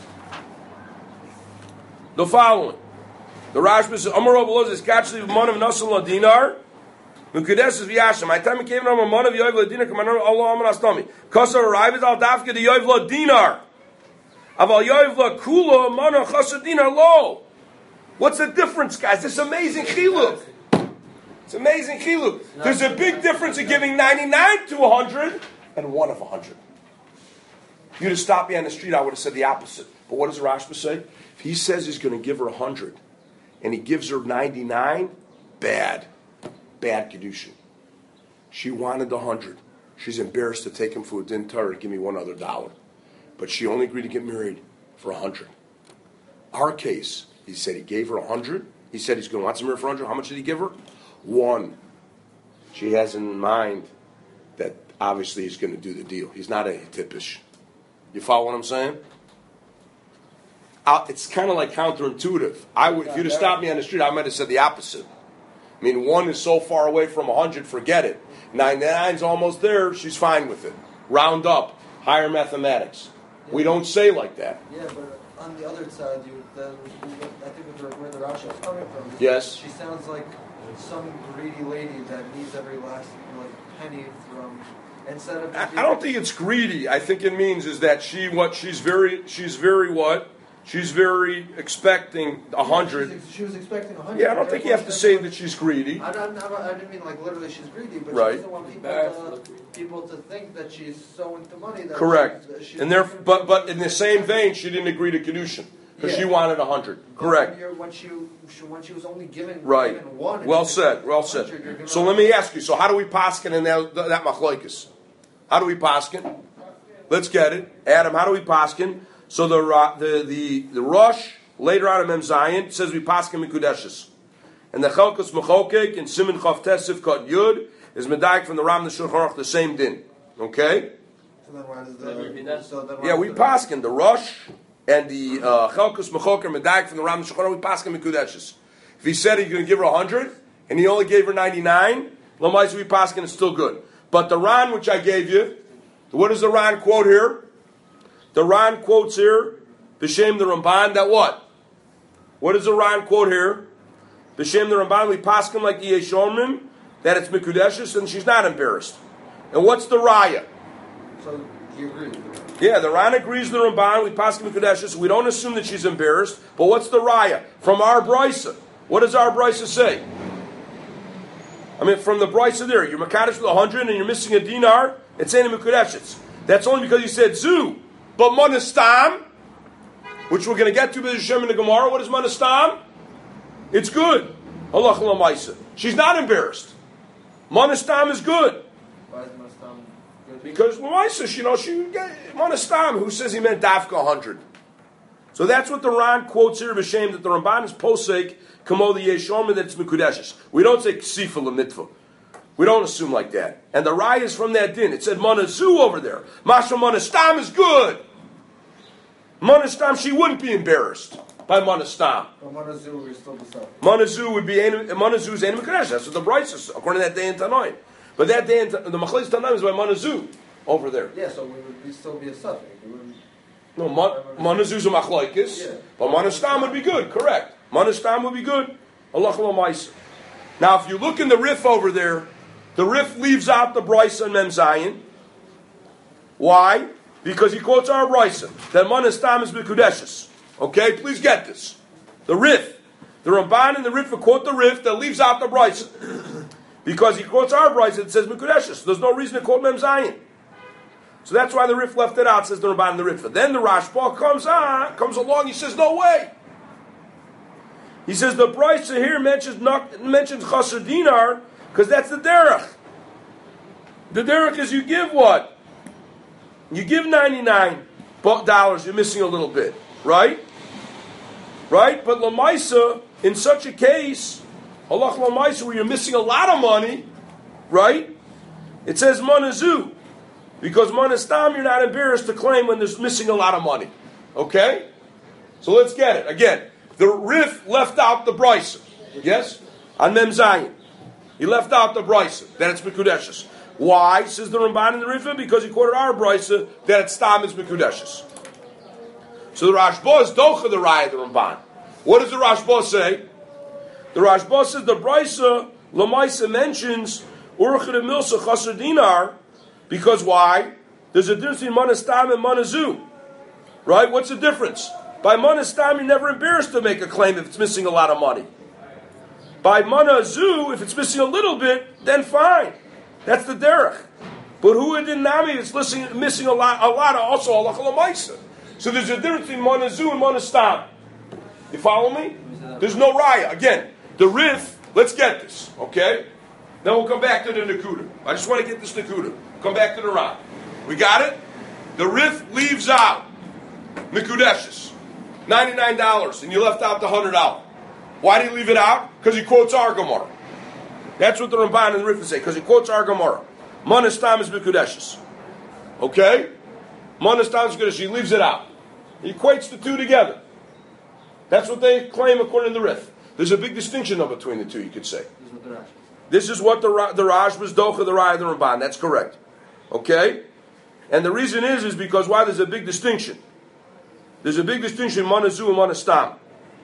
S1: the following. The Rashba says, Amar Rabbi Elazar, Skachli Mana of Nasan La Dinar, Mukadesh is V'yasham. My time came from a Mana of Yoiv La Dinar, Kamanar Allah Aman Astami. Kasar arrives al Dafka the Yoiv La Dinar. Aval Yoiv La Kula, Mana Chasar Dinar Lo. What's the difference, guys? This amazing chiluk. It's amazing chiluk. There's a big difference in giving 99 to 100 and 1 of 100. If you'd have stopped me on the street, I would have said the opposite. But what does Rashba say? If he says he's going to give her 100 and he gives her 99, bad Kedushin. She wanted the 100. She's embarrassed to take him for a din Torah to give me one other dollar. But she only agreed to get married for 100. Our case, he said he gave her 100. He said he's going to want some married for 100. How much did he give her? 1. She has in mind that obviously he's going to do the deal. He's not a Hittipish. You follow what I'm saying? It's kind of like counterintuitive. If you'd have stopped me on the street, I might have said the opposite. I mean, 1 is so far away from 100, forget it. 99's almost there, she's fine with it. Round up, higher mathematics. We don't say like that.
S5: Yeah, but on the other side, I think where the Rashi is coming from.
S1: Yes.
S5: She sounds like some greedy lady that needs every last penny from. Instead of.
S1: I don't think it's greedy. I think it means is that she's very expecting 100.
S5: She was expecting 100.
S1: Yeah, I don't think you have to say that she's greedy.
S5: I didn't mean like literally she's greedy, but
S1: Right.
S5: she doesn't want people to think that she's so into money. That
S1: Correct.
S5: She's
S1: And but in the same vein, she didn't agree to Kedushin because she wanted 100. Correct.
S5: When she was only given
S1: Right.
S5: given 1.
S1: Well said. So let me ask you. So how do we paskin in that machlokes? How do we paskin? Let's get it, Adam. How do we paskin? So the Rosh later on in Mem Zayin says we paskin mikudeshes, and the Chalkos Mechokek in Siman Chav Tesif Kat Yud is medayik from the Ram the Shulchan Aruch, the same din. Okay.
S5: So then why does
S1: we paskin the Rosh and the Chalkos Mechokek medayik from the Ram the Shulchan Aruch. We paskin mikudeshes. If he said he's going to give her 100 and he only gave her 99, Lamais we paskin is still good. But the Ran which I gave you, what does the Ran quote here? The Ran quotes here, B'Shem the Ramban, that what? What does the Ran quote here? B'Shem the Ramban, we paskin like the Yeshomrim, that it's Mikudeshes and she's not embarrassed. And what's the Raya?
S5: So you agree?
S1: Yeah, the Ran agrees with the Ramban, we paskin Mikudeshes, we don't assume that she's embarrassed, but what's the Raya? From our Brisa. What does our Brisa say? I mean, from the Brisa there, you're Makadosh with 100 and you're missing a dinar, it's saying Mikudeshes. That's only because you said Zu. But Manastam, which we're going to get to with Hashem in the Gemara, what is Manastam? It's good. Halach l'maisa. She's not embarrassed. Manastam is good.
S5: Why is Mastam good?
S1: Because l'maisa, Manastam, who says he meant Dafka 100. So that's what the Ran quotes here, b'shem, that the Ramban is posek, kamo the Yeshomah, that it's Mikudeshes. We don't say Ksifa l'mitva. We don't assume like that. And the Raya is from that din. It said Manazu over there. Masha Manastam is good. Manastam, she wouldn't be embarrassed by Manastam.
S5: But Manazu is still the same.
S1: Manazu would be Manazu's Enim Kadesh. That's what the Bryce is, according to that day in Tanoim. But that day in the Machlis Tanoim is by Manazu over there.
S5: Yeah, so we'd still be a suffix.
S1: No, Manazu's a Machlaikis,
S5: yeah.
S1: But Manastam would be good, correct. Manastam would be good. Allah Maisa. Now, if you look in the Rif over there, the Rif leaves out the Brysa and Mem Zayin. Why? Because he quotes our Brysa, that Manastam is Mikudeshes. Okay, please get this. The Rif. The Ramban and the Rif quote the Rif that leaves out the Brysa. Because he quotes our Brysa that says Mikudeshes. There's no reason to quote Mem Zayin. So that's why the Rif left it out, says the Ramban and the Rif. Then the Rashba comes along, he says, no way. He says the brisa here mentions chaser dinar because that's the derech. The derech is you give what? You give $99, you're missing a little bit, right? Right? But lamaisa, in such a case, halach lamaisa, where you're missing a lot of money, right? It says manazu, because manastam you're not embarrassed to claim when there's missing a lot of money. Okay? So let's get it. Again, the Rif left out the brisa. Yes? On Mem Zayin. He left out the brisa, that it's Mekudeshes. Why, says the Ramban in the Rifah? Because he quoted our brisa that it's Stam is Mekudeshes. So the Rashba is Docha the Raya, the Ramban. What does the Rashba say? The Rashba says the brisa, Lamaisa mentions Urchid Milsa Chaser Dinar, because why? There's a difference between Manastam and Manazu. Right? What's the difference? By Manastam, you're never embarrassed to make a claim if it's missing a lot of money. By Manazu, if it's missing a little bit, then fine. That's the derech. But who in Nami is missing a lot also Allah Lamaisa. So there's a difference between Manazu and Manastam. You follow me? There's no raya. Again, the Rif, let's get this, okay? Then we'll come back to the Nakuda. I just want to get this Nakuda. Come back to the Ram. We got it? The Rif leaves out Mekudeshes, $99, and you left out the $100. Why did he leave it out? Because he quotes our Gemara. That's what the Ramban and the Rif say, because he quotes our Gemara. Manastam is Mekudeshes. Okay? Manastam is Mekudeshes. He leaves it out. He equates the two together. That's what they claim according to the Rif. There's a big distinction though between the two, you could say. This is what the Rashba's Docha, the Raya, the Ramban. That's correct. Okay? And the reason is because why there's a big distinction. There's a big distinction, Manazu and Manastam.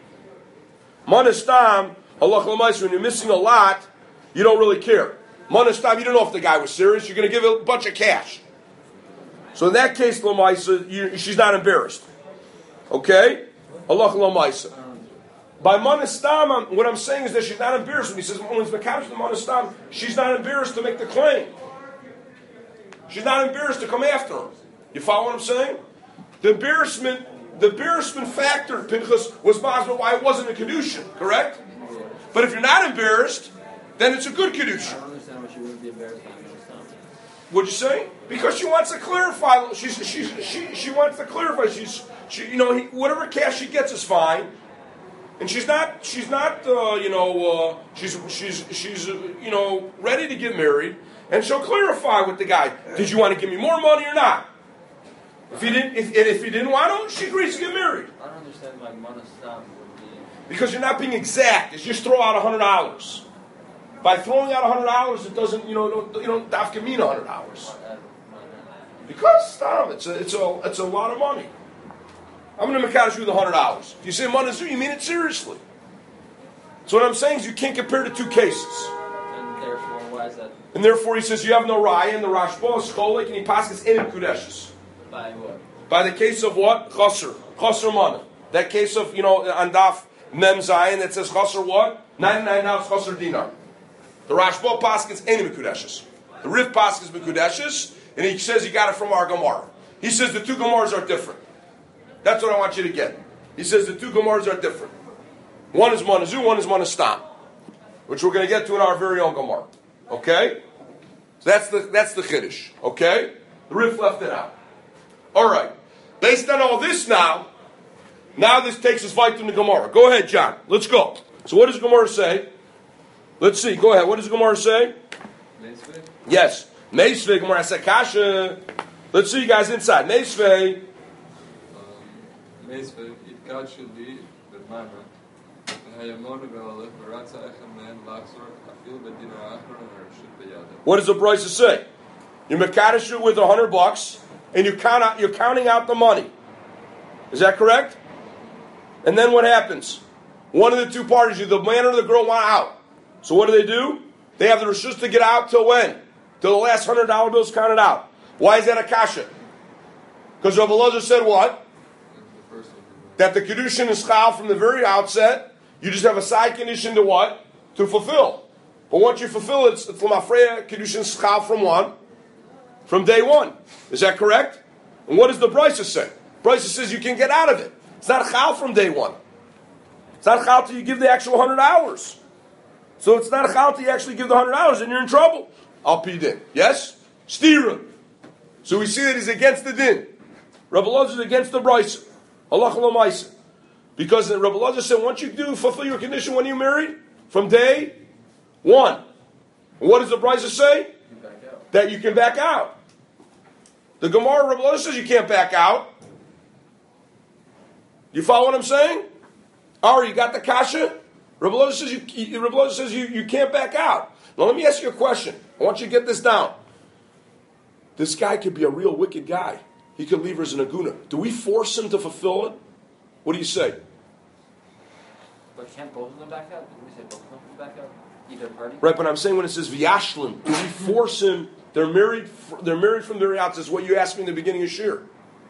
S1: Manastam, halach l'maisa, when you're missing a lot, you don't really care. Manastam, you don't know if the guy was serious. You're going to give a bunch of cash. So in that case, l'maisa, she's not embarrassed. Okay? Halach l'maisa. By Manastam, what I'm saying is that she's not embarrassed. When he says, when it's Mekadosh the Manastam, she's not embarrassed to make the claim. She's not embarrassed to come after him. You follow what I'm saying? The embarrassment factor, Pinchas, was Masma why it wasn't a Kedushin, correct? But if you're not embarrassed, then it's a good Kedushin.
S3: I don't understand why she wouldn't be embarrassed by Manastam.
S1: What'd you say? Because she wants to clarify. She wants to clarify. Whatever cash she gets is fine. And she's ready to get married, and she'll clarify with the guy. Did you want to give me more money or not? If he didn't want to, she agrees to get married.
S3: I don't understand why Manastam would be.
S1: Because you're not being exact. It's just throw out $100. By throwing out $100, it doesn't dafka mean $100. Because stop, it's a lot of money. I'm going to mekadosh you with $100. If you say Manazu, you mean it seriously. So what I'm saying is you can't compare the two cases.
S3: And therefore, why is that?
S1: And therefore he says you have no raya, and the Rashba is cholik, and he passes in Kudeshes.
S3: By what?
S1: By the case of what? Chaser mana. That case of, on Daf Mem Zayin that says Chaser what? $99 Chaser dinar. The Rashba passes in Kudeshes. The Rif passes Kudeshes, and he says he got it from our Gemara. He says the two Gemaras are different. That's what I want you to get. He says the two Gemaras are different. One is Manazu, one is Manastam, which we're going to get to in our very own Gemara. Okay? So that's the Chiddush. Okay? The Rif left it out. All right. Based on all this now this takes us right to the Gemara. Go ahead, John. Let's go. So what does Gemara say? Let's see. Go ahead. What does Gemara say?
S2: Meisvei?
S1: Yes. Meisvei, Gemara said Kasha. Let's see you guys inside. Meisvei.
S2: Meisvei, Itkad Sheli, B'mana, Hayamonu V'olech, V'ratza Echem Me'en Lachzor, Afil B'dina Achron, Reshut B'yadeh.
S1: What does the Brisa say? You mekadosh it with $100, and you're counting out the money. Is that correct? And then what happens? One of the two parties, either the man or the girl, want out. So what do? They have the reshus to get out till when? Till the last $100 bill is counted out. Why is that a kasha? Because Rav Elazar said what? That the Kedushin is chal from the very outset. You just have a side condition to what? To fulfill. But once you fulfill it, it's Lamafreya Kedushin is chal from one? From day one. Is that correct? And what does the Brisa say? Brisa says you can get out of it. It's not chal from day one. It's not chal till you give the actual 100 hours. So it's not chal till you actually give the 100 hours, and you're in trouble. Al pi din. Yes? Stira. So we see that he's against the din. Rabbi Elazar is against the brisa. Halacha l'maisa. Because Rabbi Elazar said, once you fulfill your condition when you're married, from day one. And what does the brisa say? That you can back out. The Gemara, Rabbi Elazar says you can't back out. You follow what I'm saying? Ari, you got the kasha? Rabbi Elazar says you can't back out. Now let me ask you a question. I want you to get this down. This guy could be a real wicked guy. He could leave her as an aguna. Do we force him to fulfill it? What do you say?
S3: But can't both of them back out? Did we say both of them can back out? Either party?
S1: Right, but I'm saying when it says v'yashlim, do we force him? They're married from their outs. Is what you asked me in the beginning of Shir.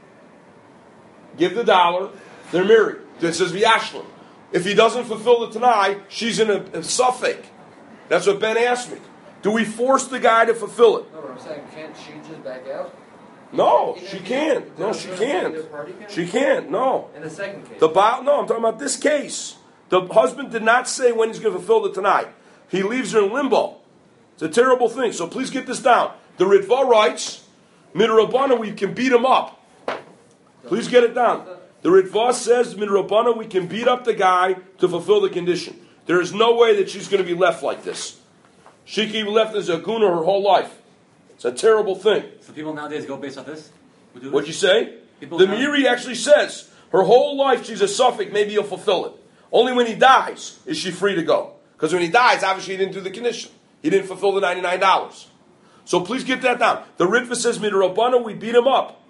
S1: Give the dollar. They're married. It says v'yashlim. If he doesn't fulfill the Tanai, she's in a suffix. That's what Ben asked me. Do we force the guy to fulfill it?
S5: No, but I'm saying, can't she just back out?
S1: No, she can't. No, she can't. She can't. No.
S5: In the second case.
S1: No, I'm talking about this case. The husband did not say when he's going to fulfill the Tanai. He leaves her in limbo. It's a terrible thing. So please get this down. The Ritva writes, Midrabana, we can beat him up. Please get it down. The Ritva says, Midrabana, we can beat up the guy to fulfill the condition. There is no way that she's going to be left like this. She can be left as a guna her whole life. It's a terrible thing.
S4: So people nowadays go based off this?
S1: What'd you say? The Meiri actually says, her whole life she's a suffix, maybe he'll fulfill it. Only when he dies is she free to go. Because when he dies, obviously he didn't do the condition. He didn't fulfill the $99. So please get that down. The Ritva says, Midrabana, we beat him up.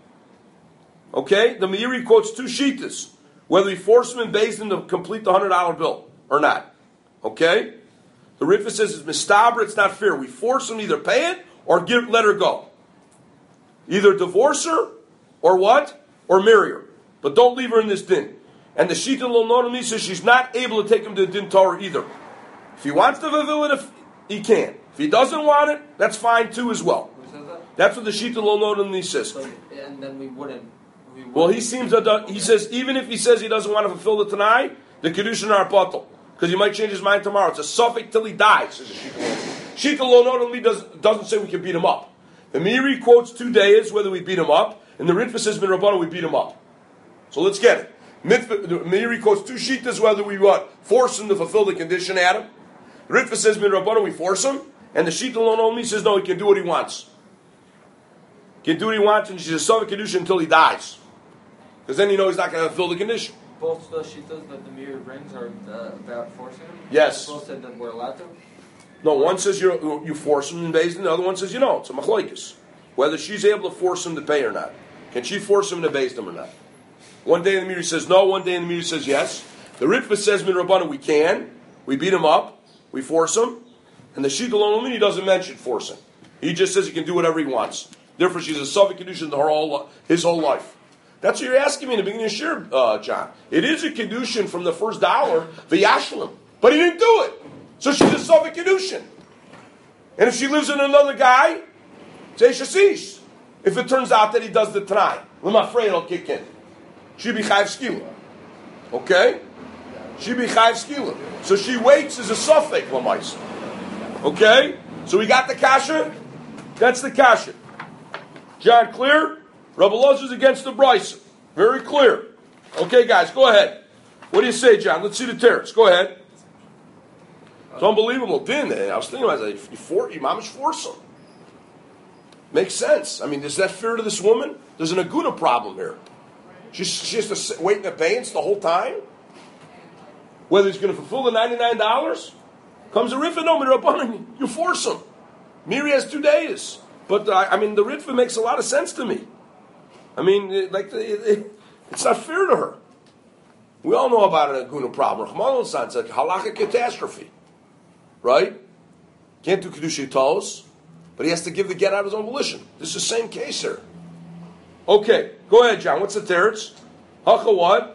S1: Okay? The Meiri quotes two shitas. Whether we force him and base him to complete the $100 bill or not. Okay? The Ritva says it's mistabra, it's not fair. We force him to either pay it or let her go. Either divorce her or what? Or marry her. But don't leave her in this din. And the Shita Lononami says she's not able to take him to the din Torah either. If he wants to fulfill it, he can. If he doesn't want it, that's fine too as well.
S5: Who says that?
S1: That's what the Shita Lononami says.
S5: So, and then we wouldn't.
S1: Well, he says even if he says he doesn't want to fulfill the Tanai, the Kedushin are batal. Because he might change his mind tomorrow. It's a suffix till he dies, says the Shita Lononami. Doesn't say we can beat him up. The Meiri quotes 2 days whether we beat him up, and the Ritva says, Midrabana, we beat him up. So let's get it. The Meiri quotes 2 shitas whether we force him to fulfill the condition, Adam. The Ritva says, Midrabana, we force him, and the Shita Lononami says, no, he can do what he wants. He can do what he wants, and she's a suffix condition until he dies. Because then you know he's not going to fulfill the condition.
S5: Both the shitas that the mirror brings are about forcing him?
S1: Yes.
S5: Both said that we're allowed to?
S1: No, one says you force him in Beis Din, the other one says it's a machlokes. Whether she's able to force him to pay or not. Can she force him to Beis Din or not? One day in the Meiri says no, one day in the Meiri says yes. The Ritva says, Min Rabbana, we can. We beat him up. We force him. And the Shita Lononami doesn't mention forcing. He just says he can do whatever he wants. Therefore, she's a suffix kedushin his whole life. That's what you're asking me in the beginning of Shir, John. It is a kedushin from the first dollar, v'yashlim. But he didn't do it. So she's a suffix kedushin. And if she lives in another guy, say shasish. If it turns out that he does the Tanai, I'm afraid it'll kick in. She be chayv skila. Okay? She be chayv skila. So she waits as a suffix, l'maisa. Okay? So we got the kasha. That's the kasha. John, clear? Rabbi Elazar's against the Bryson. Very clear. Okay, guys, go ahead. What do you say, John? Let's see the teretz. Go ahead. It's unbelievable. I was thinking about that. You mamish force him. Makes sense. I mean, is that fair to this woman? There's an aguna problem here. She has to wait in abeyance the whole time? Whether he's going to fulfill the $99? Comes a Ritva, no, Midrabanan, you force him. Miri has 2 days. But, the Ritva makes a lot of sense to me. I mean, it's not fair to her. We all know about an aguna problem. It's a halachic catastrophe. Right? Can't do Kedusha Tos, but he has to give the get out of his own volition. This is the same case here. Okay, go ahead, John. What's the teretz? Hacha what?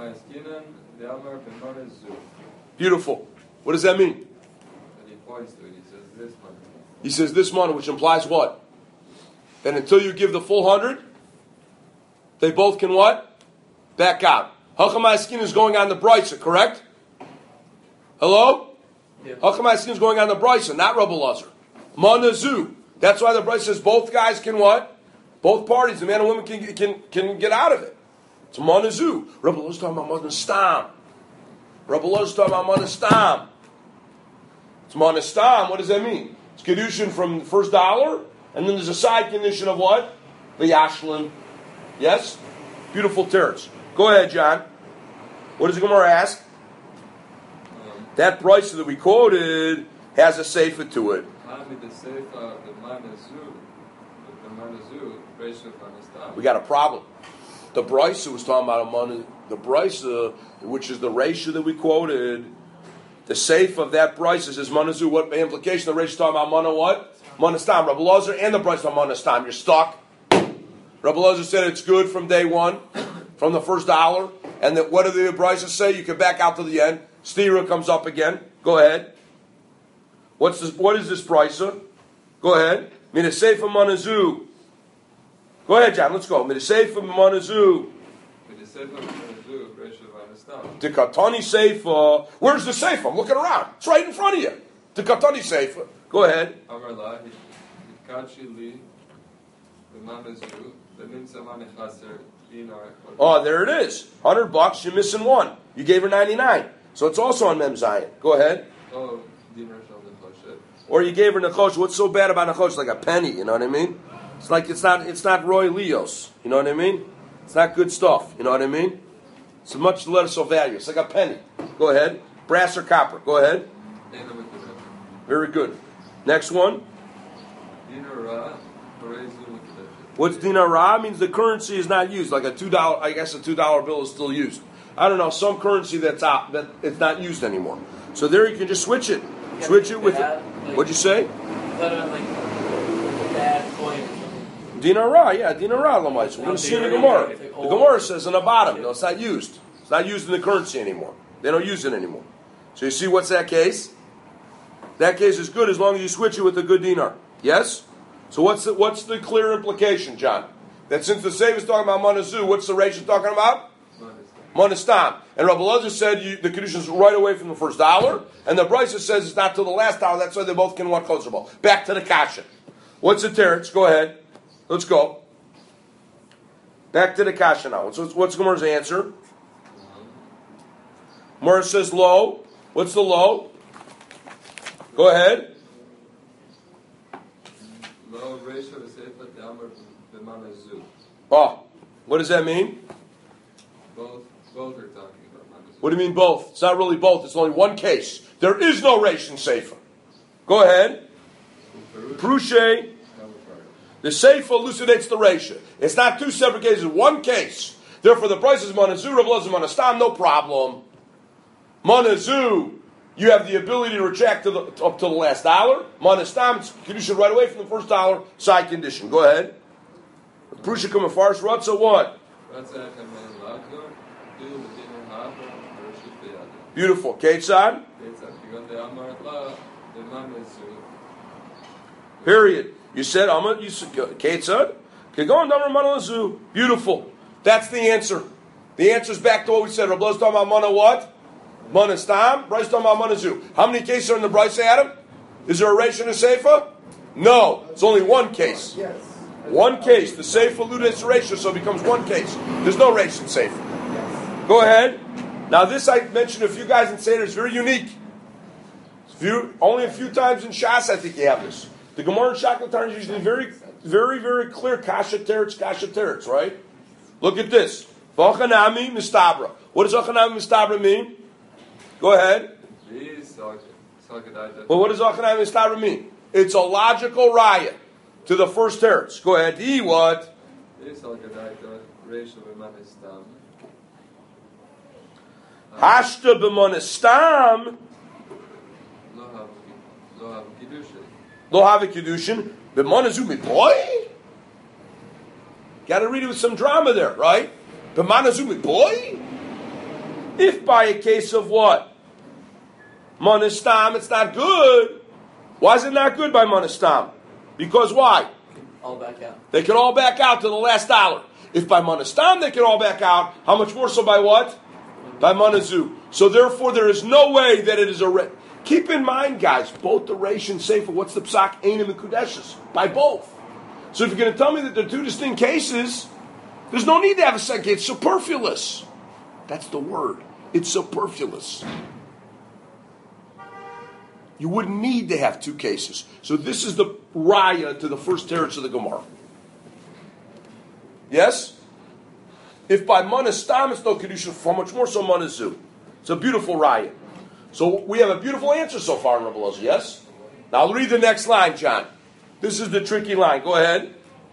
S1: Beautiful. What does that mean?
S2: And he points to it. He says this money.
S1: He says this money, which implies what? That until you give the full 100, they both can what? Back out. Hacham Askin is going on the Brisa, correct? Hello?
S3: Yeah.
S1: How come is going on the Brisa, not Rabbi Lazar? Manazu. That's why the Brisa says both guys can what? Both parties, the man and woman can get out of it. It's Manazu. Rabbi Lazar's talking about Manastam. Rabbi Lazar's talking about Manastam. It's Manastam. What does that mean? It's Kedushin from the first dollar, and then there's a side condition of what? The Yashlim. Yes? Beautiful terrace. Go ahead, John. What does the Gemara ask? That price that we quoted has a seifa to it. We got a problem. The Brisa was talking about a money. The Brisa, which is the ratio that we quoted, the seifa of that Brisa says manazu. What implication? The ratio is talking about mana what? Manastam. Rabbi Lazar and the Brisa on Manastam. You're stuck. Rabbi Lazar said it's good from day one, from the first dollar. And that what do the Brisa say? You can back out to the end. Stira comes up again. Go ahead. What is this Brisa? Go ahead. Minaseifa manazu. Go ahead, John. Let's go. Minaseifa manazu. The Katani Seifa. Where's the Seifa? I'm looking around. It's right in front of you. The Katani Seifa. Go ahead. Oh, there it is. $100. You're missing one. You gave her 99. So it's also on Mem Zion. Go ahead.
S2: Oh, dinar shel nechoshet.
S1: Or you gave her Nechosh. What's so bad about Nechosh? Like a penny, you know what I mean? It's like it's not Roy Leos. You know what I mean? It's not good stuff. You know what I mean? It's much less of value. It's like a penny. Go ahead. Brass or copper. Go ahead. Very good. Next one. What's dinar ra? Means the currency is not used. Like a $2. I guess a $2 bill is still used. I don't know, some currency that's out that it's not used anymore. So there you can just switch it. Switch it with it. What'd you say? Dinar ra, yeah, dinar ra lamais. We're going to see in the Gemara. The Gemara says on the bottom, no, it's not used. It's not used in the currency anymore. They don't use it anymore. So you see what's that case? That case is good as long as you switch it with a good dinar. Yes? So what's the clear implication, John? That since the Seif is talking about manazu, what's the ratio talking about? Manastam. And Rabbi Lazar said the Kedushin is right away from the first dollar, and the Brisa says it's not till the last dollar. That's why they both can want closer ball. Back to the kasha. What's the teretz? Go ahead. Let's go. Back to the kasha now. What's Gemara's answer? Gemara says low. What's the low? Go ahead.
S2: Low ratio of seifa d'amar b'manazu.
S1: Oh, what does that mean?
S2: Both are talking about manazu.
S1: What do you mean both? It's not really both. It's only one case. There is no ratio in seifa. Go ahead. Pruche. The seifa elucidates the ratio. It's not two separate cases. One case. Therefore, the price is manazu. Rav Lazar manastam. No problem. Manazu. You have the ability to retract up to the last dollar. Manastam, it's condition right away from the first dollar. Side condition. Go ahead. Prusha come first. Ratza what? Beautiful. Ketzad? Period. You said Ketzad? Beautiful. That's the answer. The answer is back to what we said. Rabbi Lazar talking about mana what? Manastam, Bryce talking about Manazu. How many cases are in the Bryce, Adam? Is there a ratio in the Seifa? No. It's only one case.
S5: Yes.
S1: One case. The Seifa elucidates the ratio, so it becomes one case. There's no ratio in Seifa.
S5: Yes.
S1: Go ahead. Now this I mentioned a few guys in Seder. It's very unique. Only a few times in Shas I think you have this. The Gemara and Shaklatar is usually very, very, very clear. Kasha teretz, right? Look at this. V'achanami mistabra. What does v'achanami mistabra mean? Go ahead. Well, what does Achanai Mistabra mean? It's a logical raya to the first teretz. Go ahead. E what? Hashta b'monestam. Lo have a kiddushin. B'monezu boy. Got to read it with some drama there, right? B'monezu boy. If by a case of what? Manastam, it's not good. Why is it not good by Manastam? Because why?
S3: All back out.
S1: They can all back out to the last dollar. If by Manastam they can all back out, how much more so by what? By Manazu. So therefore there is no way that it is a... Keep in mind, guys, both the Reish and Sefer, what's the Psak? Einim and Kudeshes. By both. So if you're going to tell me that they're two distinct cases, there's no need to have a second case. It's superfluous. That's the word. It's superfluous. You wouldn't need to have two cases. So this is the raya to the first teretz of the Gemara. Yes? If by Manas Stam it's no Kedusha, how much more so Manazu? It's a beautiful raya. So we have a beautiful answer so far in Rebbe Elazar, yes? Now I'll read the next line, John. This is the tricky line. Go ahead.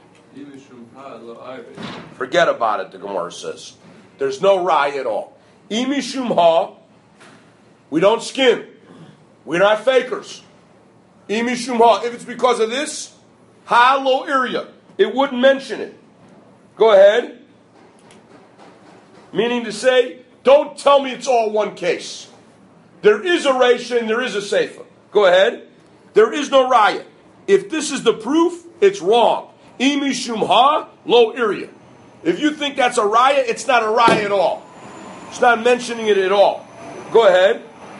S1: Forget about it, the Gemara says. There's no raya at all. Imishum ha, we don't skim. We're not fakers. Imishum ha, if it's because of this, ha lo area, it wouldn't mention it. Go ahead. Meaning to say, don't tell me it's all one case. There is a Reisha and there is a Sefer. Go ahead. There is no raya. If this is the proof, it's wrong. Imishum ha lo area. If you think that's a raya, it's not a raya at all. It's not mentioning it at all. Go ahead.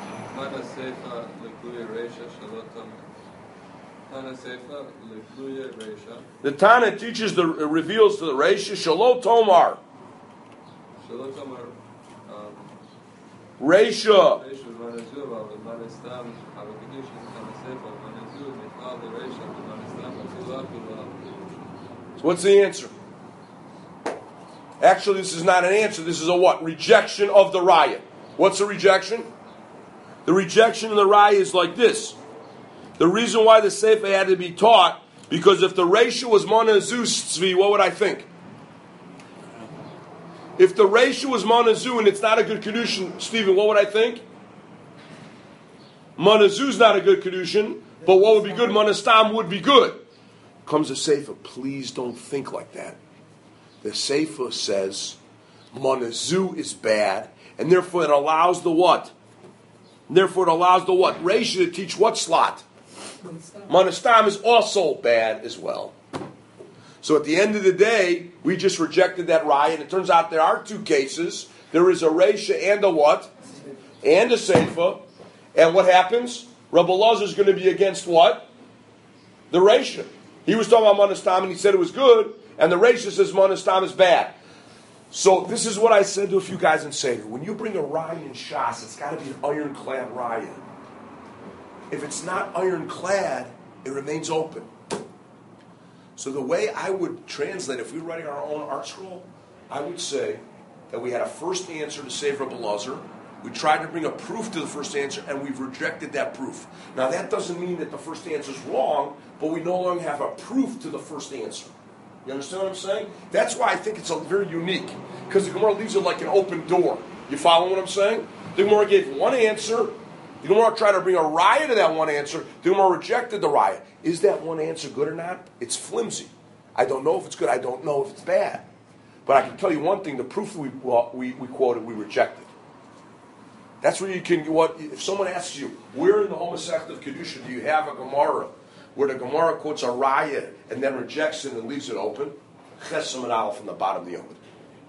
S1: The Tana teaches reveals to the Reisha Shalot Tomar. Reisha. So what's the answer? Actually, this is not an answer. This is a what? Rejection of the raya. What's the rejection? The rejection of the raya is like this. The reason why the Sefer had to be taught, because if the Reisha was Manazu Tzvi, what would I think? If the Reisha was Manazu and it's not a good Kedushin, Stephen, what would I think? Manazu's not a good Kedushin, but what would be good? Manastam would be good. Comes the Sefer, please don't think like that. The Sefer says Manazu is bad, and therefore it allows the what? Therefore it allows the what? Reisha to teach what slot? Manastam is also bad as well. So at the end of the day, we just rejected that raya, and it turns out there are two cases. There is a Reisha and a what? And a Sefer. And what happens? Rebbe Elazar is going to be against what? The Reisha. He was talking about Manastam, and he said it was good, and the Reisha says Manastam is bad. So this is what I said to a few guys in Seder. When you bring a raya in Shas, it's got to be an ironclad raya. If it's not ironclad, it remains open. So the way I would translate, if we were writing our own art scroll, I would say that we had a first answer to save Rebbe Elazar. We tried to bring a proof to the first answer, and we've rejected that proof. Now that doesn't mean that the first answer is wrong, but we no longer have a proof to the first answer. You understand what I'm saying? That's why I think it's very unique, because the Gemara leaves it like an open door. You follow what I'm saying? The Gemara gave one answer. The Gemara tried to bring a raya to that one answer. The Gemara rejected the raya. Is that one answer good or not? It's flimsy. I don't know if it's good. I don't know if it's bad. But I can tell you one thing: the proof we quoted, we rejected. That's where you can. If someone asks you, where in the whole Masechta of Kedusha do you have a Gemara where the Gemara quotes a raya and then rejects it and leaves it open? Chesed and Aleph from the bottom of the Yomud.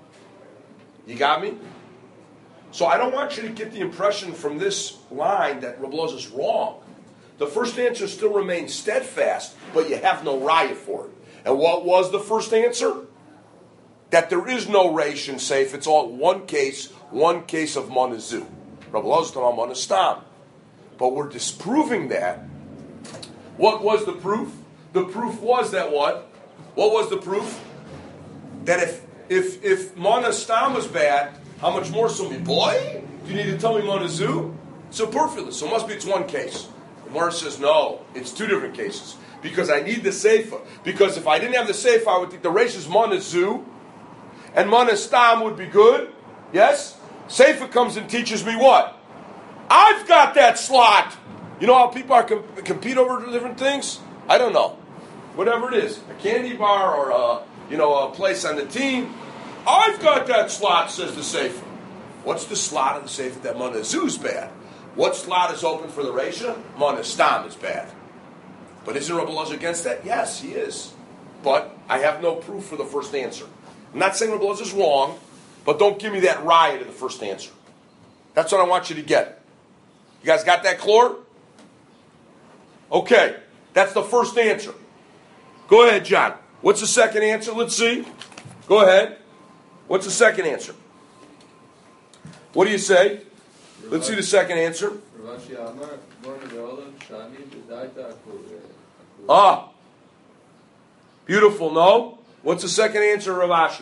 S1: You got me? So I don't want you to get the impression from this line that Rebbe Elazar is wrong. The first answer still remains steadfast, but you have no raya for it. And what was the first answer? That there is no Reish and Seif. It's all one case of Manazu. Rebbe Elazar is talking about Manastam. But we're disproving that. What was the proof? The proof was that what? What was the proof? That if Manastam was bad, how much more so me? Boy, do you need to tell me Manazu? Superfluous. So it must be it's one case. The Gemara says no, it's two different cases. Because I need the Seifa. Because if I didn't have the Seifa, I would think the Reish is Manazu, and Manastam would be good. Yes? Seifa comes and teaches me what? I've got that slot. You know how people are compete over different things? I don't know. Whatever it is, a candy bar or a place on the team. I've got that slot, says the Sefer. What's the slot of the Sefer that Manazu is bad? What slot is open for the Reisha? Manastam is bad. But isn't Rebbe Elazar against that? Yes, he is. But I have no proof for the first answer. I'm not saying Rebbe Elazar is wrong, but don't give me that raya to the first answer. That's what I want you to get. You guys got that, Chlor? Okay, that's the first answer. Go ahead, John. What's the second answer? Let's see. Go ahead. What's the second answer? What do you say? Let's see the second answer. Ah, beautiful. No? What's the second answer, Rav Ashi?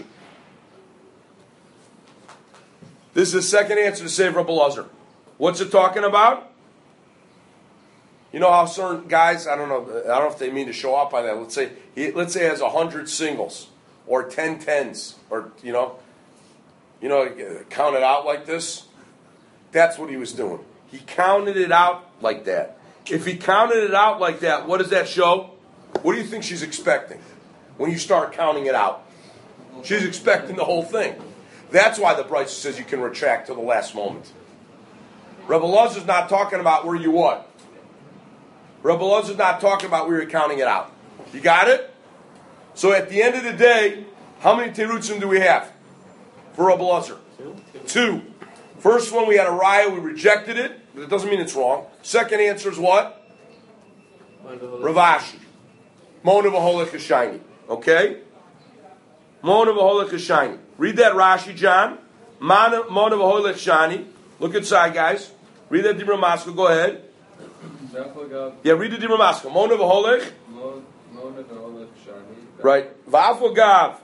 S1: This is the second answer to save Rabbi Lazar. What's it talking about? You know how certain guys, I don't know if they mean to show off by that. Let's say he has 100 singles or 10 tens, or count it out like this. That's what he was doing. He counted it out like that. If he counted it out like that, what does that show? What do you think she's expecting when you start counting it out? She's expecting the whole thing. That's why the Brisa says you can retract to the last moment. Rebbe Lazar's not talking about where you what? Rebbe Lazar's not talking about where you're counting it out. You got it? So at the end of the day, how many terutzim do we have for Rebbe Lazar? Two. First one, we had a raya, we rejected it, but it doesn't mean it's wrong. Second answer is what? Rav Ashi. Mona v'holech hashayni. Okay? Mona v'holech hashayni. Read that Rashi, John. Mona v'holech hashayni. Look inside, guys. Read that Dibra Maskell. Go ahead. Yeah, read the Dibra Maskell. Mona v'holech. Right. V'afogav.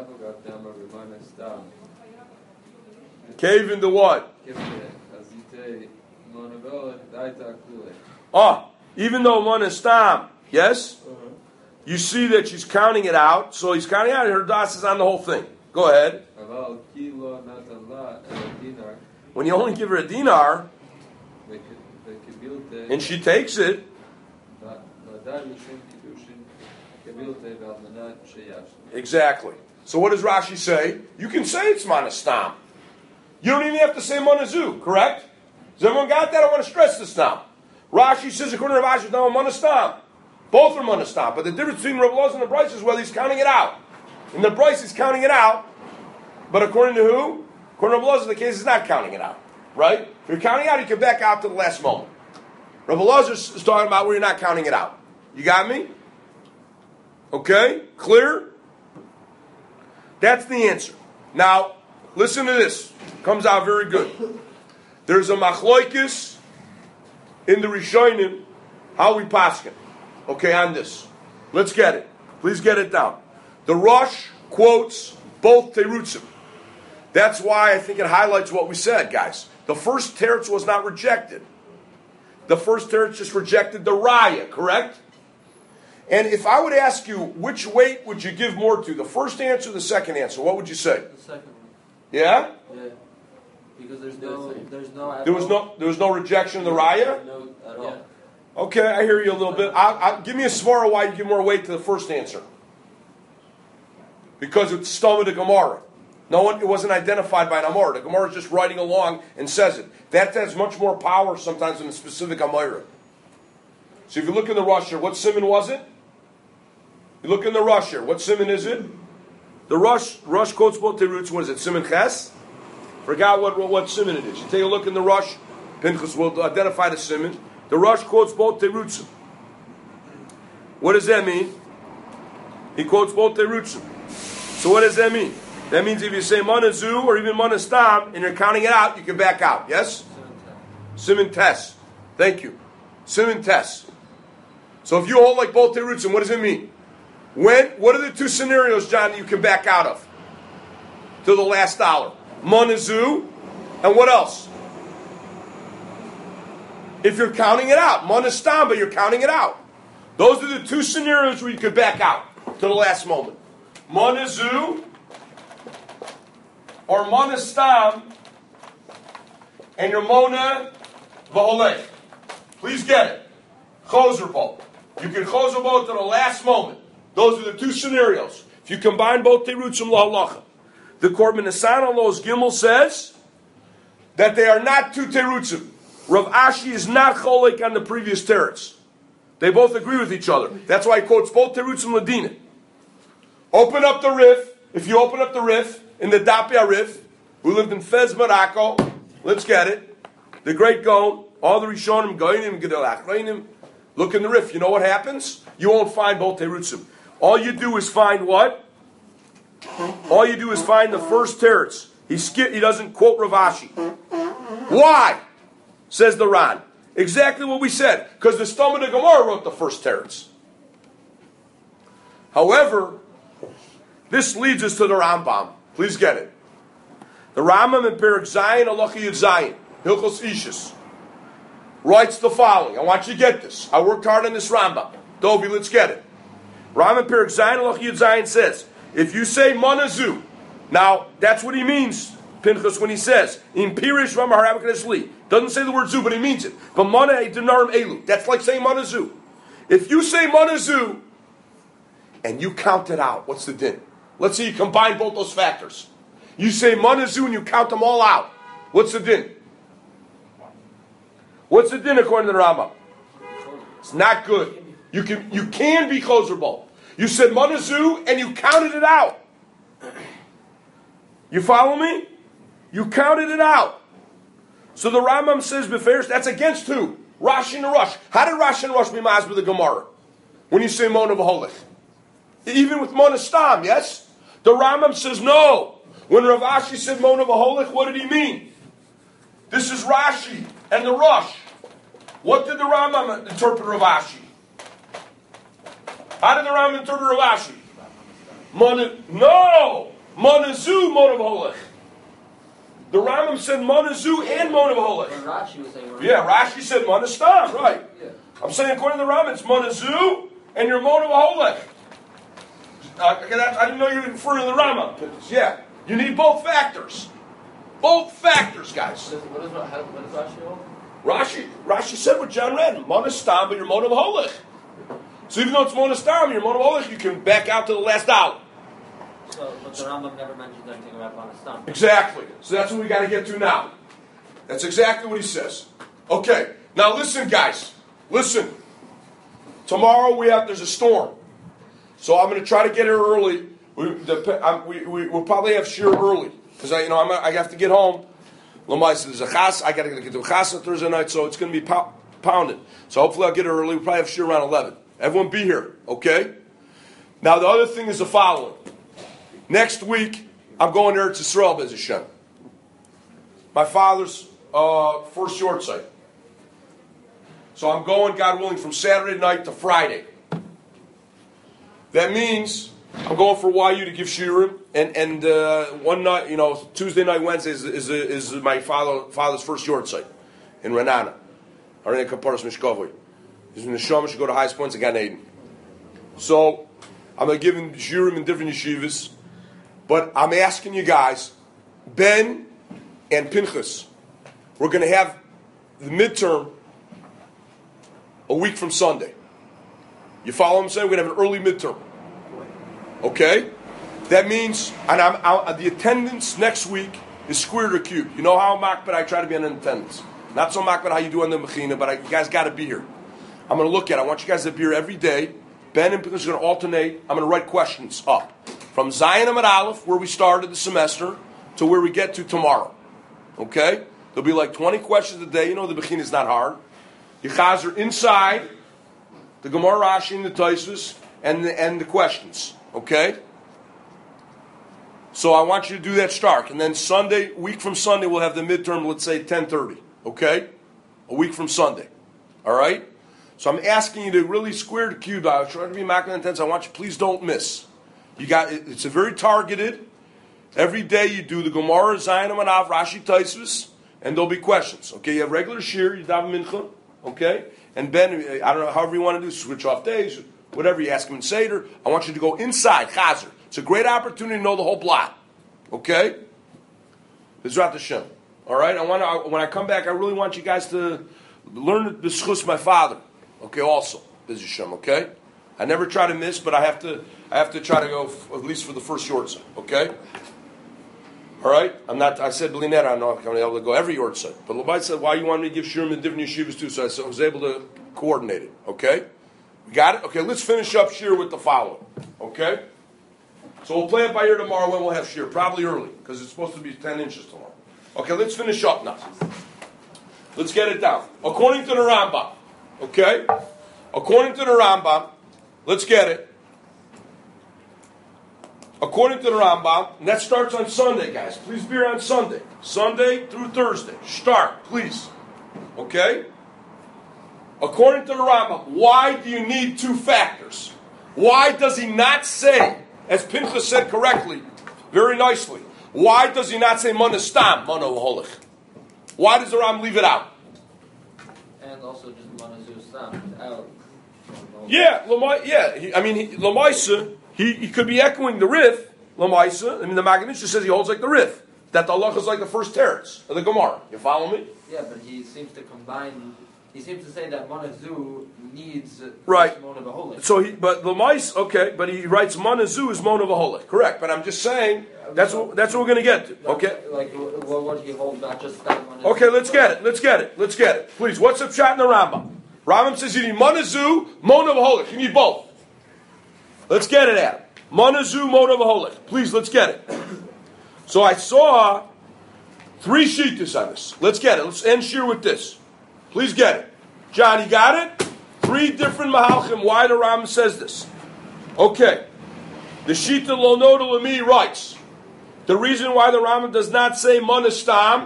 S1: Cave into what? Even though Mona Stam, yes? You see that she's counting it out, so he's counting out, and her das is on the whole thing. Go ahead. When you only give her a dinar, and she takes it, exactly. So what does Rashi say? You can say it's manastam. You don't even have to say manazu, correct? Has everyone got that? I want to stress this now. Rashi says, according to Rashi, no, manastam. Both are manastam. But the difference between Rav Loz and the Bryce is whether he's counting it out. And the Bryce is counting it out, but according to who? According to Rav Loz, the case is not counting it out. Right? If you're counting out, you can back out to the last moment. Rav Loz is talking about where you're not counting it out. You got me? Okay? Clear? That's the answer. Now, listen to this. Comes out very good. There's a machloikis in the Rishonim, how we paskin. Okay, on this. Let's get it. Please get it down. The Rosh quotes both terutzim. That's why I think it highlights what we said, guys. The first teretz was not rejected. The first teretz just rejected the raya, correct? And if I would ask you, which weight would you give more to? The first answer or the second answer? What would you say?
S5: The second one.
S1: Yeah?
S5: Yeah. Because there
S1: was no rejection of the raya?
S5: No, at all. Yeah.
S1: Okay, I hear you a little bit. Give me a svara why you give more weight to the first answer. Because it's stomach of Gemara. It wasn't identified by an Amora. The Gemara is just writing along and says it. That has much more power sometimes than a specific Amora. So if you look in the Rosh here, what simon was it? You look in the Rosh here, what simon is it? The Rosh quotes both the roots. What is it? Simon Ches? Forgot what simon it is. You take a look in the Rosh. Pinchas will identify the simon. The Rosh quotes both the roots. What does that mean? He quotes both the roots. So what does that mean? That means if you say manazu or even manastam and you're counting it out, you can back out. Yes? Simon Tes. Thank you. Simon Tes. So if you hold like both the roots, and what does it mean? What are the two scenarios, John, that you can back out of? To the last dollar. Manazu, and what else? If you're counting it out. Manastam, but you're counting it out. Those are the two scenarios where you could back out to the last moment. Manazu or Manastam and your Mona V'holech. Please get it. Choser both. You can choser both to the last moment. Those are the two scenarios. If you combine both terutzim lahalacha. The Korban Nisan on those Gimel says that they are not two terutzim. Rav Ashi is not cholik on the previous teretz. They both agree with each other. That's why he quotes both terutzim ladina. Open up the Rif. If you open up the Rif in the Dapia Rif, who lived in Fez, Morocco, let's get it. the great Gaon, all the Rishonim, Goinim, Gedol Achreinim, look in the Rif. You know what happens? You won't find both Terutzim. All you do is find what? All you do is find the first teretz. He doesn't quote Rav Ashi. Why? Says the Ran. Exactly what we said. Because the Stam of the Gemara wrote the first teretz. However, this leads us to the Rambam. Please get it. The Rambam in Perek Zayin, Halacha Yud Zayin, Hilchos Ishus, writes the following. I want you to get this. I worked hard on this Rambam. Dovi, let's get it. Rambam Perek Zayin, Halacha Yud Zayin says, if you say Manazu, now that's what he means, Pinchas, when he says, in Pirish Ramah Harabak Li. Doesn't say the word zu, but he means it. But Mana Dinarim Elu. That's like saying Manazu. If you say Manazu, and you count it out, what's the din? Let's say you combine both those factors. You say Manazu and you count them all out. What's the din? What's the din according to the Rambam? It's not good. You can be Choser Bo. You said Manazu and you counted it out. You follow me? You counted it out. So the Rambam says, Beferish, that's against who? Rashi and Rush. How did Rashi and Rush be maz with the Gemara? When you say Mona V'Holech. Even with Mona Stam, yes? The Rambam says no. When Rav Ashi said Mona V'Holech, what did he mean? This is Rashi and the Rush. What did the Rambam interpret Rav Ashi? How did the Rambam interpret Rav Ashi? No! Manazu, Mona V'Holech. The Rambam said Manazu and Mona V'Holech.
S3: Rashi was saying.
S1: Yeah, Rashi said Mona Stam, right.
S3: Yeah.
S1: I'm saying according to the Rambam, it's Manazu and your Mona V'Holech. I didn't know you were referring to the Rambam. Yeah, you need both factors. Both factors, guys.
S3: What does Rashi hold?
S1: Rashi said what John read, Mona Stam, but your Mona V'Holech. So even though it's Mona Stam, your Mona V'Holech, you can back out to the last dollar.
S3: But the Rambam never mentioned anything about Mona Stam.
S1: Exactly. So that's what we got to get to now. That's exactly what he says. Okay. Now listen, guys. Listen. Tomorrow there's a storm. So I'm going to try to get here early. We'll probably have shir early because I have to get home. Lamai said there's a chas. I got to get to a chas on Thursday night, so it's going to be pounded. So hopefully I'll get here early. We'll probably have shir around 11. Everyone be here, okay? Now the other thing is the following. Next week I'm going there to Yisrael, Bez Hashem. My father's first short site. So I'm going, God willing, from Saturday night to Friday. That means I'm going for YU to give shiurim, and one night, Tuesday night, Wednesday is my father's first yard site in Renana, or in Kaparas Mishkavoy. He's in the Neshama should go to highest points of Gan Eden. So I'm going to give him shiurim in different yeshivas, but I'm asking you guys, Ben and Pinchas, we're going to have the midterm a week from Sunday. You follow what I'm saying? We're going to have an early midterm. Okay? That means, and the attendance next week is squared or cubed. You know how makbid I try to be in attendance. Not so makbid how you do on the mechina, but you guys got to be here. I'm going to look at it. I want you guys to be here every day. Ben and Pinchas are going to alternate. I'm going to write questions up. From Zion Amud Aleph, where we started the semester, to where we get to tomorrow. Okay? There'll be like 20 questions a day. You know the mechina is not hard. You guys are inside the Gemara, Rashi, and the Tosfos, and the questions. Okay? So I want you to do that stark. And then week from Sunday, we'll have the midterm, let's say 10:30. Okay? A week from Sunday. All right? So I'm asking you to really square the cube out. Try to be macro intense. I want you, please don't miss. It's a very targeted. Every day you do the Gemara, Zion, Amud Aleph, Rashi, Tosfos, and there'll be questions. Okay? You have regular shir, you daven mincha. Okay? And Ben, I don't know, however you want to do, switch off days, whatever you ask him in Seder. I want you to go inside, Chazer. It's a great opportunity to know the whole block. Okay? Bezrat Hashem. All right? When I come back, I really want you guys to learn the schus my father. Okay, also. Bez Hashem, okay? I never try to miss, but I have to try to go at least for the first yortzeit. Okay? All right? I said, B'linera, I'm not going to be able to go every yortzeit. But Labai said, why you want me to give shiurim in different yeshivas too? So I was able to coordinate it. Okay? We got it? Okay, let's finish up shir with the following. Okay? So we'll play it by ear tomorrow when we'll have shir. Probably early, because it's supposed to be 10 inches tomorrow. Okay, let's finish up now. Let's get it down. According to the Rambam, okay? According to the Rambam, let's get it. According to the Rambam, and that starts on Sunday, guys. Please be here on Sunday. Sunday through Thursday. Start, please. Okay? According to the Rambam, why do you need two factors? Why does he not say, as Pinchas said correctly, very nicely, why does he not say Manastam, Mano Holich? Why does the Rambam leave it out?
S3: And also just Manazu Stam out.
S1: Yeah, Lamaisa, he could be echoing the Rif, Lamaisa. I mean, the Maggid Mishnah says he holds like the Rif. That the Allah is like the first teretz of the Gemara. You follow me?
S3: Yeah, but he seems to combine. He seems to say that Manazu needs
S1: right.
S3: Mona V'Holich.
S1: So but Lamais, okay, but he writes Manazu is Mona V'Holich. Correct, but I'm just saying that's what we're going to get to. Okay.
S3: Like what he holds, not just that Manazu.
S1: Okay, let's get it. Please, what's up, chat in the Rambam? Rambam says you need Manazu, Mona V'Holich. You need both. Let's get it out. Manazu, Mona V'Holich. Please, let's get it. So I saw 3 shittas on this. Let's get it. Let's end shir with this. Please get it. John, you got it? 3 different mahalchim why the Rambam says this. Okay. The Shita Lo Noda Lemi writes, the reason why the Rambam does not say Manastam,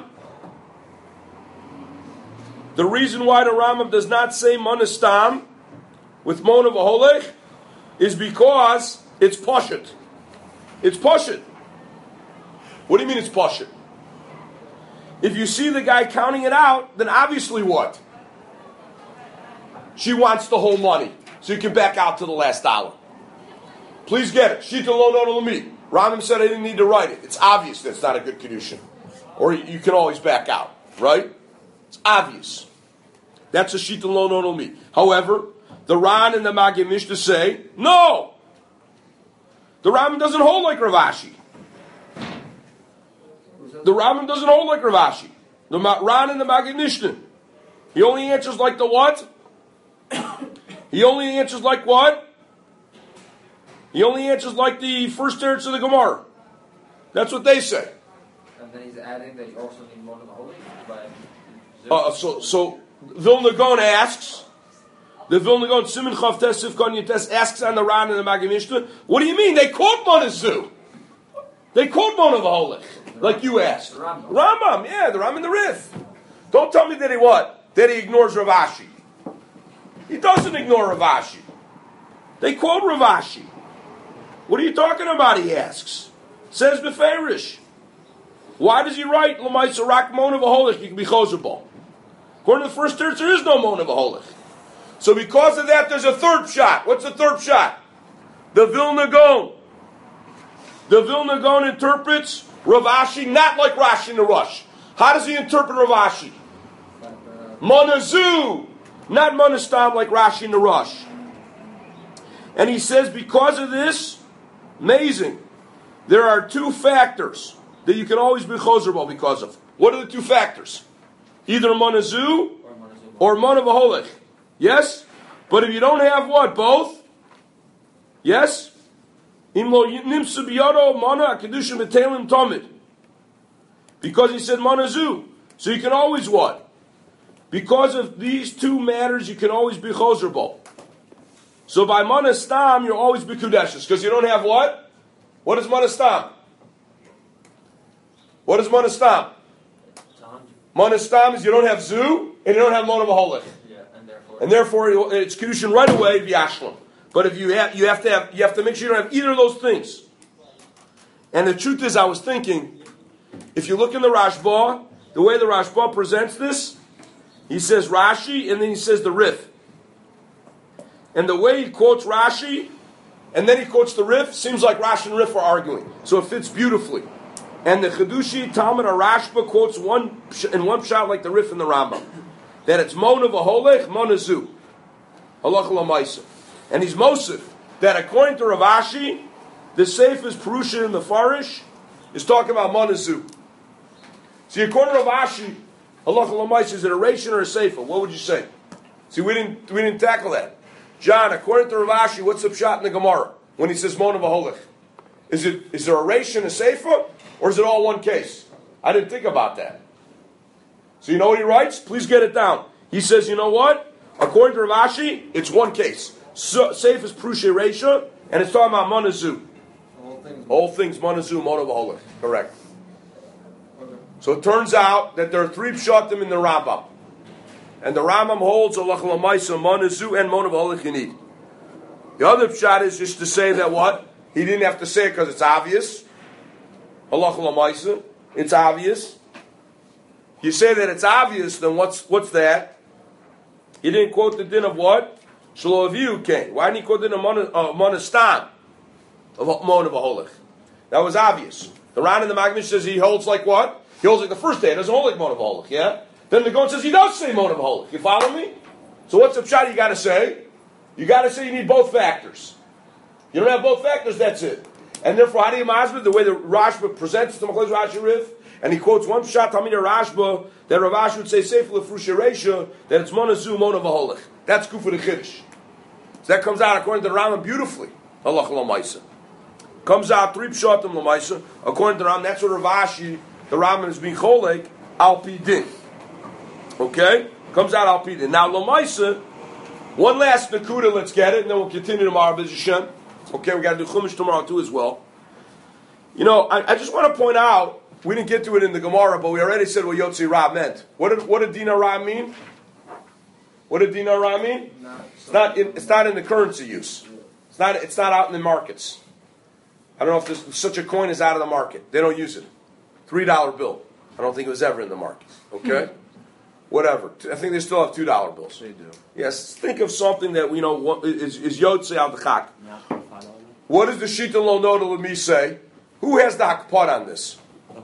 S1: the reason why the Rambam does not say Manastam with Mona V'Holech is because it's Pashut. It's Pashut. What do you mean it's Pashut? If you see the guy counting it out, then obviously what? She wants the whole money, so you can back out to the last dollar. Please get it. Shita Lo Noda Lemi. Rambam said I didn't need to write it. It's obvious that's not a good kedushin. Or you can always back out, right? It's obvious. That's a Shita Lo Noda Lemi. However, the Ran and the Maggid Mishnah say, no! The Rambam doesn't hold like Rav Ashi. The Rambam doesn't hold like Rav Ashi. The Ran and the Maggid Mishnah. He only answers like the what? He only answers like what? He only answers like the first teretz of the Gemara. That's what they say.
S3: And then he's adding that you also need Mona V'Holich by
S1: so Vilna Gaon asks, the Vilna Gaon Siman Chav Tes Sifkon Yates asks on the Ran and the Maggid Mishnah, what do you mean? They quote Manazu. They quote Mona V'Holich, like you asked. Rambam, yeah, the Rambam and the Rif. Don't tell me that he what? That he ignores Rav Ashi. He doesn't ignore Rav Ashi. They quote Rav Ashi. What are you talking about, he asks. Says Beferish. Why does he write L'maisa Rak Mona V'Holich? You can be Chosabal. According to the first teretz, there is no Mona V'Holich. So because of that, there's a third shot. What's the third shot? The Vilna Gaon. The Vilna Gaon interprets Rav Ashi not like Rashi in the Rush. How does he interpret Rav Ashi? Manazu, not Manastam like Rashi in the Rush. And he says because of this, amazing, there are 2 factors that you can always be Chosarbal because of. What are the 2 factors? Either Manazu or Mona V'Holich. Yes? But if you don't have what? Both? Yes? Because he said Manazu. So you can always what? Because of these 2 matters, you can always be Chosarbal. So by Manastam, you'll always be Kudeshes. Because you don't have what? What is Manastam? What is Manastam? Manastam is you don't have Zu, and you don't have Mona V'Holich.
S3: yeah,
S1: And therefore it's Kedushin right away, V'Yashlam. But if you have to make sure you don't have either of those things. And the truth is, I was thinking, if you look in the Rashba, the way the Rashba presents this, he says Rashi, and then he says the Rif. And the way he quotes Rashi, and then he quotes the Rif, seems like Rashi and Rif are arguing. So it fits beautifully. And the Chedushi Talmud Rashba quotes one shot like the Rif and the Rambam. That it's Mona V'Holech, Mona Zu. Halacha L'maisa. And he's Mosif, that according to Rav Ashi, the safest Perusha in the Farish is talking about Mona Zu. See, according to Rav Ashi, Halacha L'maisa, is it a Rishon or a Sefer? What would you say? See, we didn't tackle that. John, according to Rav Ashi, what's the pshat in the Gemara when he says Mona V'Holech? Is there a Rishon, a Sefer, or is it all one case? I didn't think about that. So you know what he writes? Please get it down. He says, you know what? According to Rav Ashi, it's one case. So, safe is Prushe Reisha, and it's talking about Manazu. All things Manazu, Monav Holich. Correct.
S5: Okay.
S1: So it turns out that there are 3 pshatim in the Rambam. And the Rambam holds Allah Lamaisa, Manazu, and Monav Holich you need. The other pshat is just to say that what? He didn't have to say it because it's obvious. Allah Lamaisa, it's obvious. You say that it's obvious, then what's that? He didn't quote the din of what? Shaloviu came. Why didn't he quote the din of Monastan? Of Monav Holich. That was obvious. The Ran in the Magnish says he holds like what? He holds like the first day. He doesn't hold like Monav Holich, yeah? Then the Gaon says he does say Monav Holich. You follow me? So what's the pshat you got to say? You got to say you need both factors. You don't have both factors, that's it. And therefore, how do you masbid? The way the Rashba presents the Machlokes Rashi Rif, and he quotes one pshat Talmidei Rashba that Rav Ashi would say Sefer Lefrushe Reisha that it's Monazu Monav Holich. That's Kufa the Chiddush. So that comes out according to the Rambam beautifully. Allah Lamaisa. Comes out 3 pshatim Lamaisa. According to the Rambam, that's what Rav Ashi, the Rambam is being cholek al pi din. Okay? Comes out al pi din. Now Lamaisa, one last nakuda, let's get it, and then we'll continue tomorrow, B'ez Hashem. Okay, we got to do Chumash tomorrow too as well. You know, I just want to point out, we didn't get to it in the Gemara, but we already said what Yotzi Ra meant. What did Dina Ra mean? What did Dina Ra mean? It's not in the currency use. It's not out in the markets. I don't know if such a coin is out of the market. They don't use it. $3 bill. I don't think it was ever in the market. Okay? Whatever. I think they still have $2 bills.
S6: They do.
S1: Yes. Think of something that we know is Yotze al Dechak. What does the Shita Lo Noda Lemi say? Who has the Hakpada on this?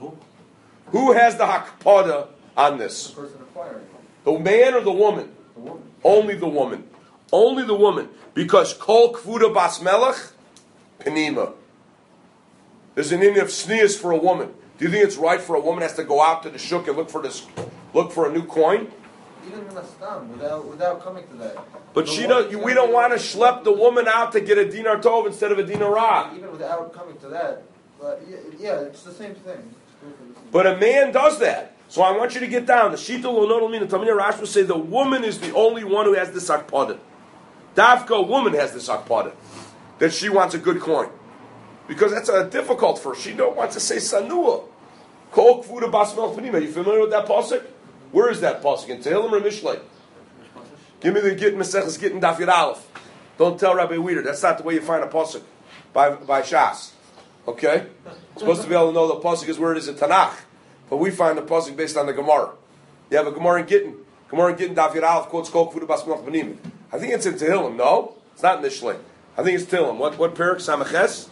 S1: Who has the Hakpada on this?
S5: The person acquiring.
S1: The man or the woman?
S5: The woman.
S1: Only the woman. Only the woman. Because Kol Kvuda Bas Melech, Penima. There's an Indian of sneers for a woman. Do you think it's right for a woman has to go out to the shuk and look for a new coin?
S5: Even in a stam, without coming to that.
S1: But we don't want to schlep the woman out to get a dinar tov instead of a dinar ra.
S5: Even without coming to that, but yeah, it's the same thing.
S1: But a man does that. So I want you to get down. The Shita Lo Noda Lemi, the Talmidei Rashba say the woman is the only one who has this akpada. Davka woman has this akpada. That she wants a good coin. Because that's difficult for her. She don't want to say sanua. Kol kvuda bas melech penima. You familiar with that pasuk? Where is that pasuk? In Tehillim or Mishlei? Give me the Gittin Maseches Gittin Daf Yud Aleph. Don't tell Rabbi Weeder. That's not the way you find a pasuk by Shas. Okay? You're supposed to be able to know the pasuk is where it is in Tanakh. But we find the pasuk based on the Gemara. You have a Gemara in Gittin. Gemara in Gittin Daf Yud Aleph quotes Kol kvuda bas melech penima. I think it's in Tehillim. No? It's not in Mishlei. I think it's Tehillim. What parak? Samaches?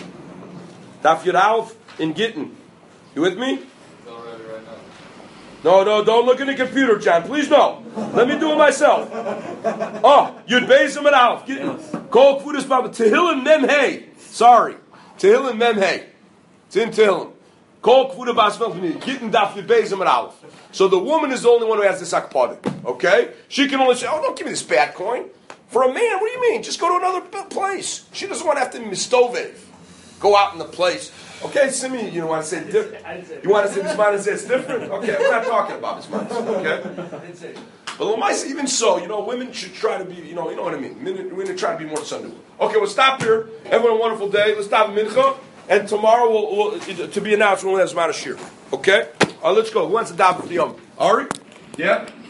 S1: Daf Yud Aleph in Gittin. You with me? No, don't look in the computer, John. Please no. Let me do it myself. Oh, Yud Beis Amud Aleph. Kol Kvudas Baba Tehillim Mem Hey. Sorry, Tehillim Mem Hey. It's in Tehillim. Kol Kvuda Bas Melech Gittin Daf Yud Beis Amud Aleph. So the woman is the only one who has this akpada. Okay, she can only say, "Oh, don't give me this bad coin." For a man, what do you mean? Just go to another place. She doesn't want to have to mistovev. Go out in the place. Okay, Simi, you don't want to say different. You want to say this man and say it's different? Okay, we're not talking about this man. Okay? But Lamaisa, even so, women should try to be, you know what I mean? Women try to be more sundu. Okay, we'll stop here. Everyone, a wonderful day. Let's stop at Mincha. And tomorrow, we'll to be announced, we'll have Zman Ashir. Okay? Let's go. Who wants to daven for the Yom? Ari? Yeah?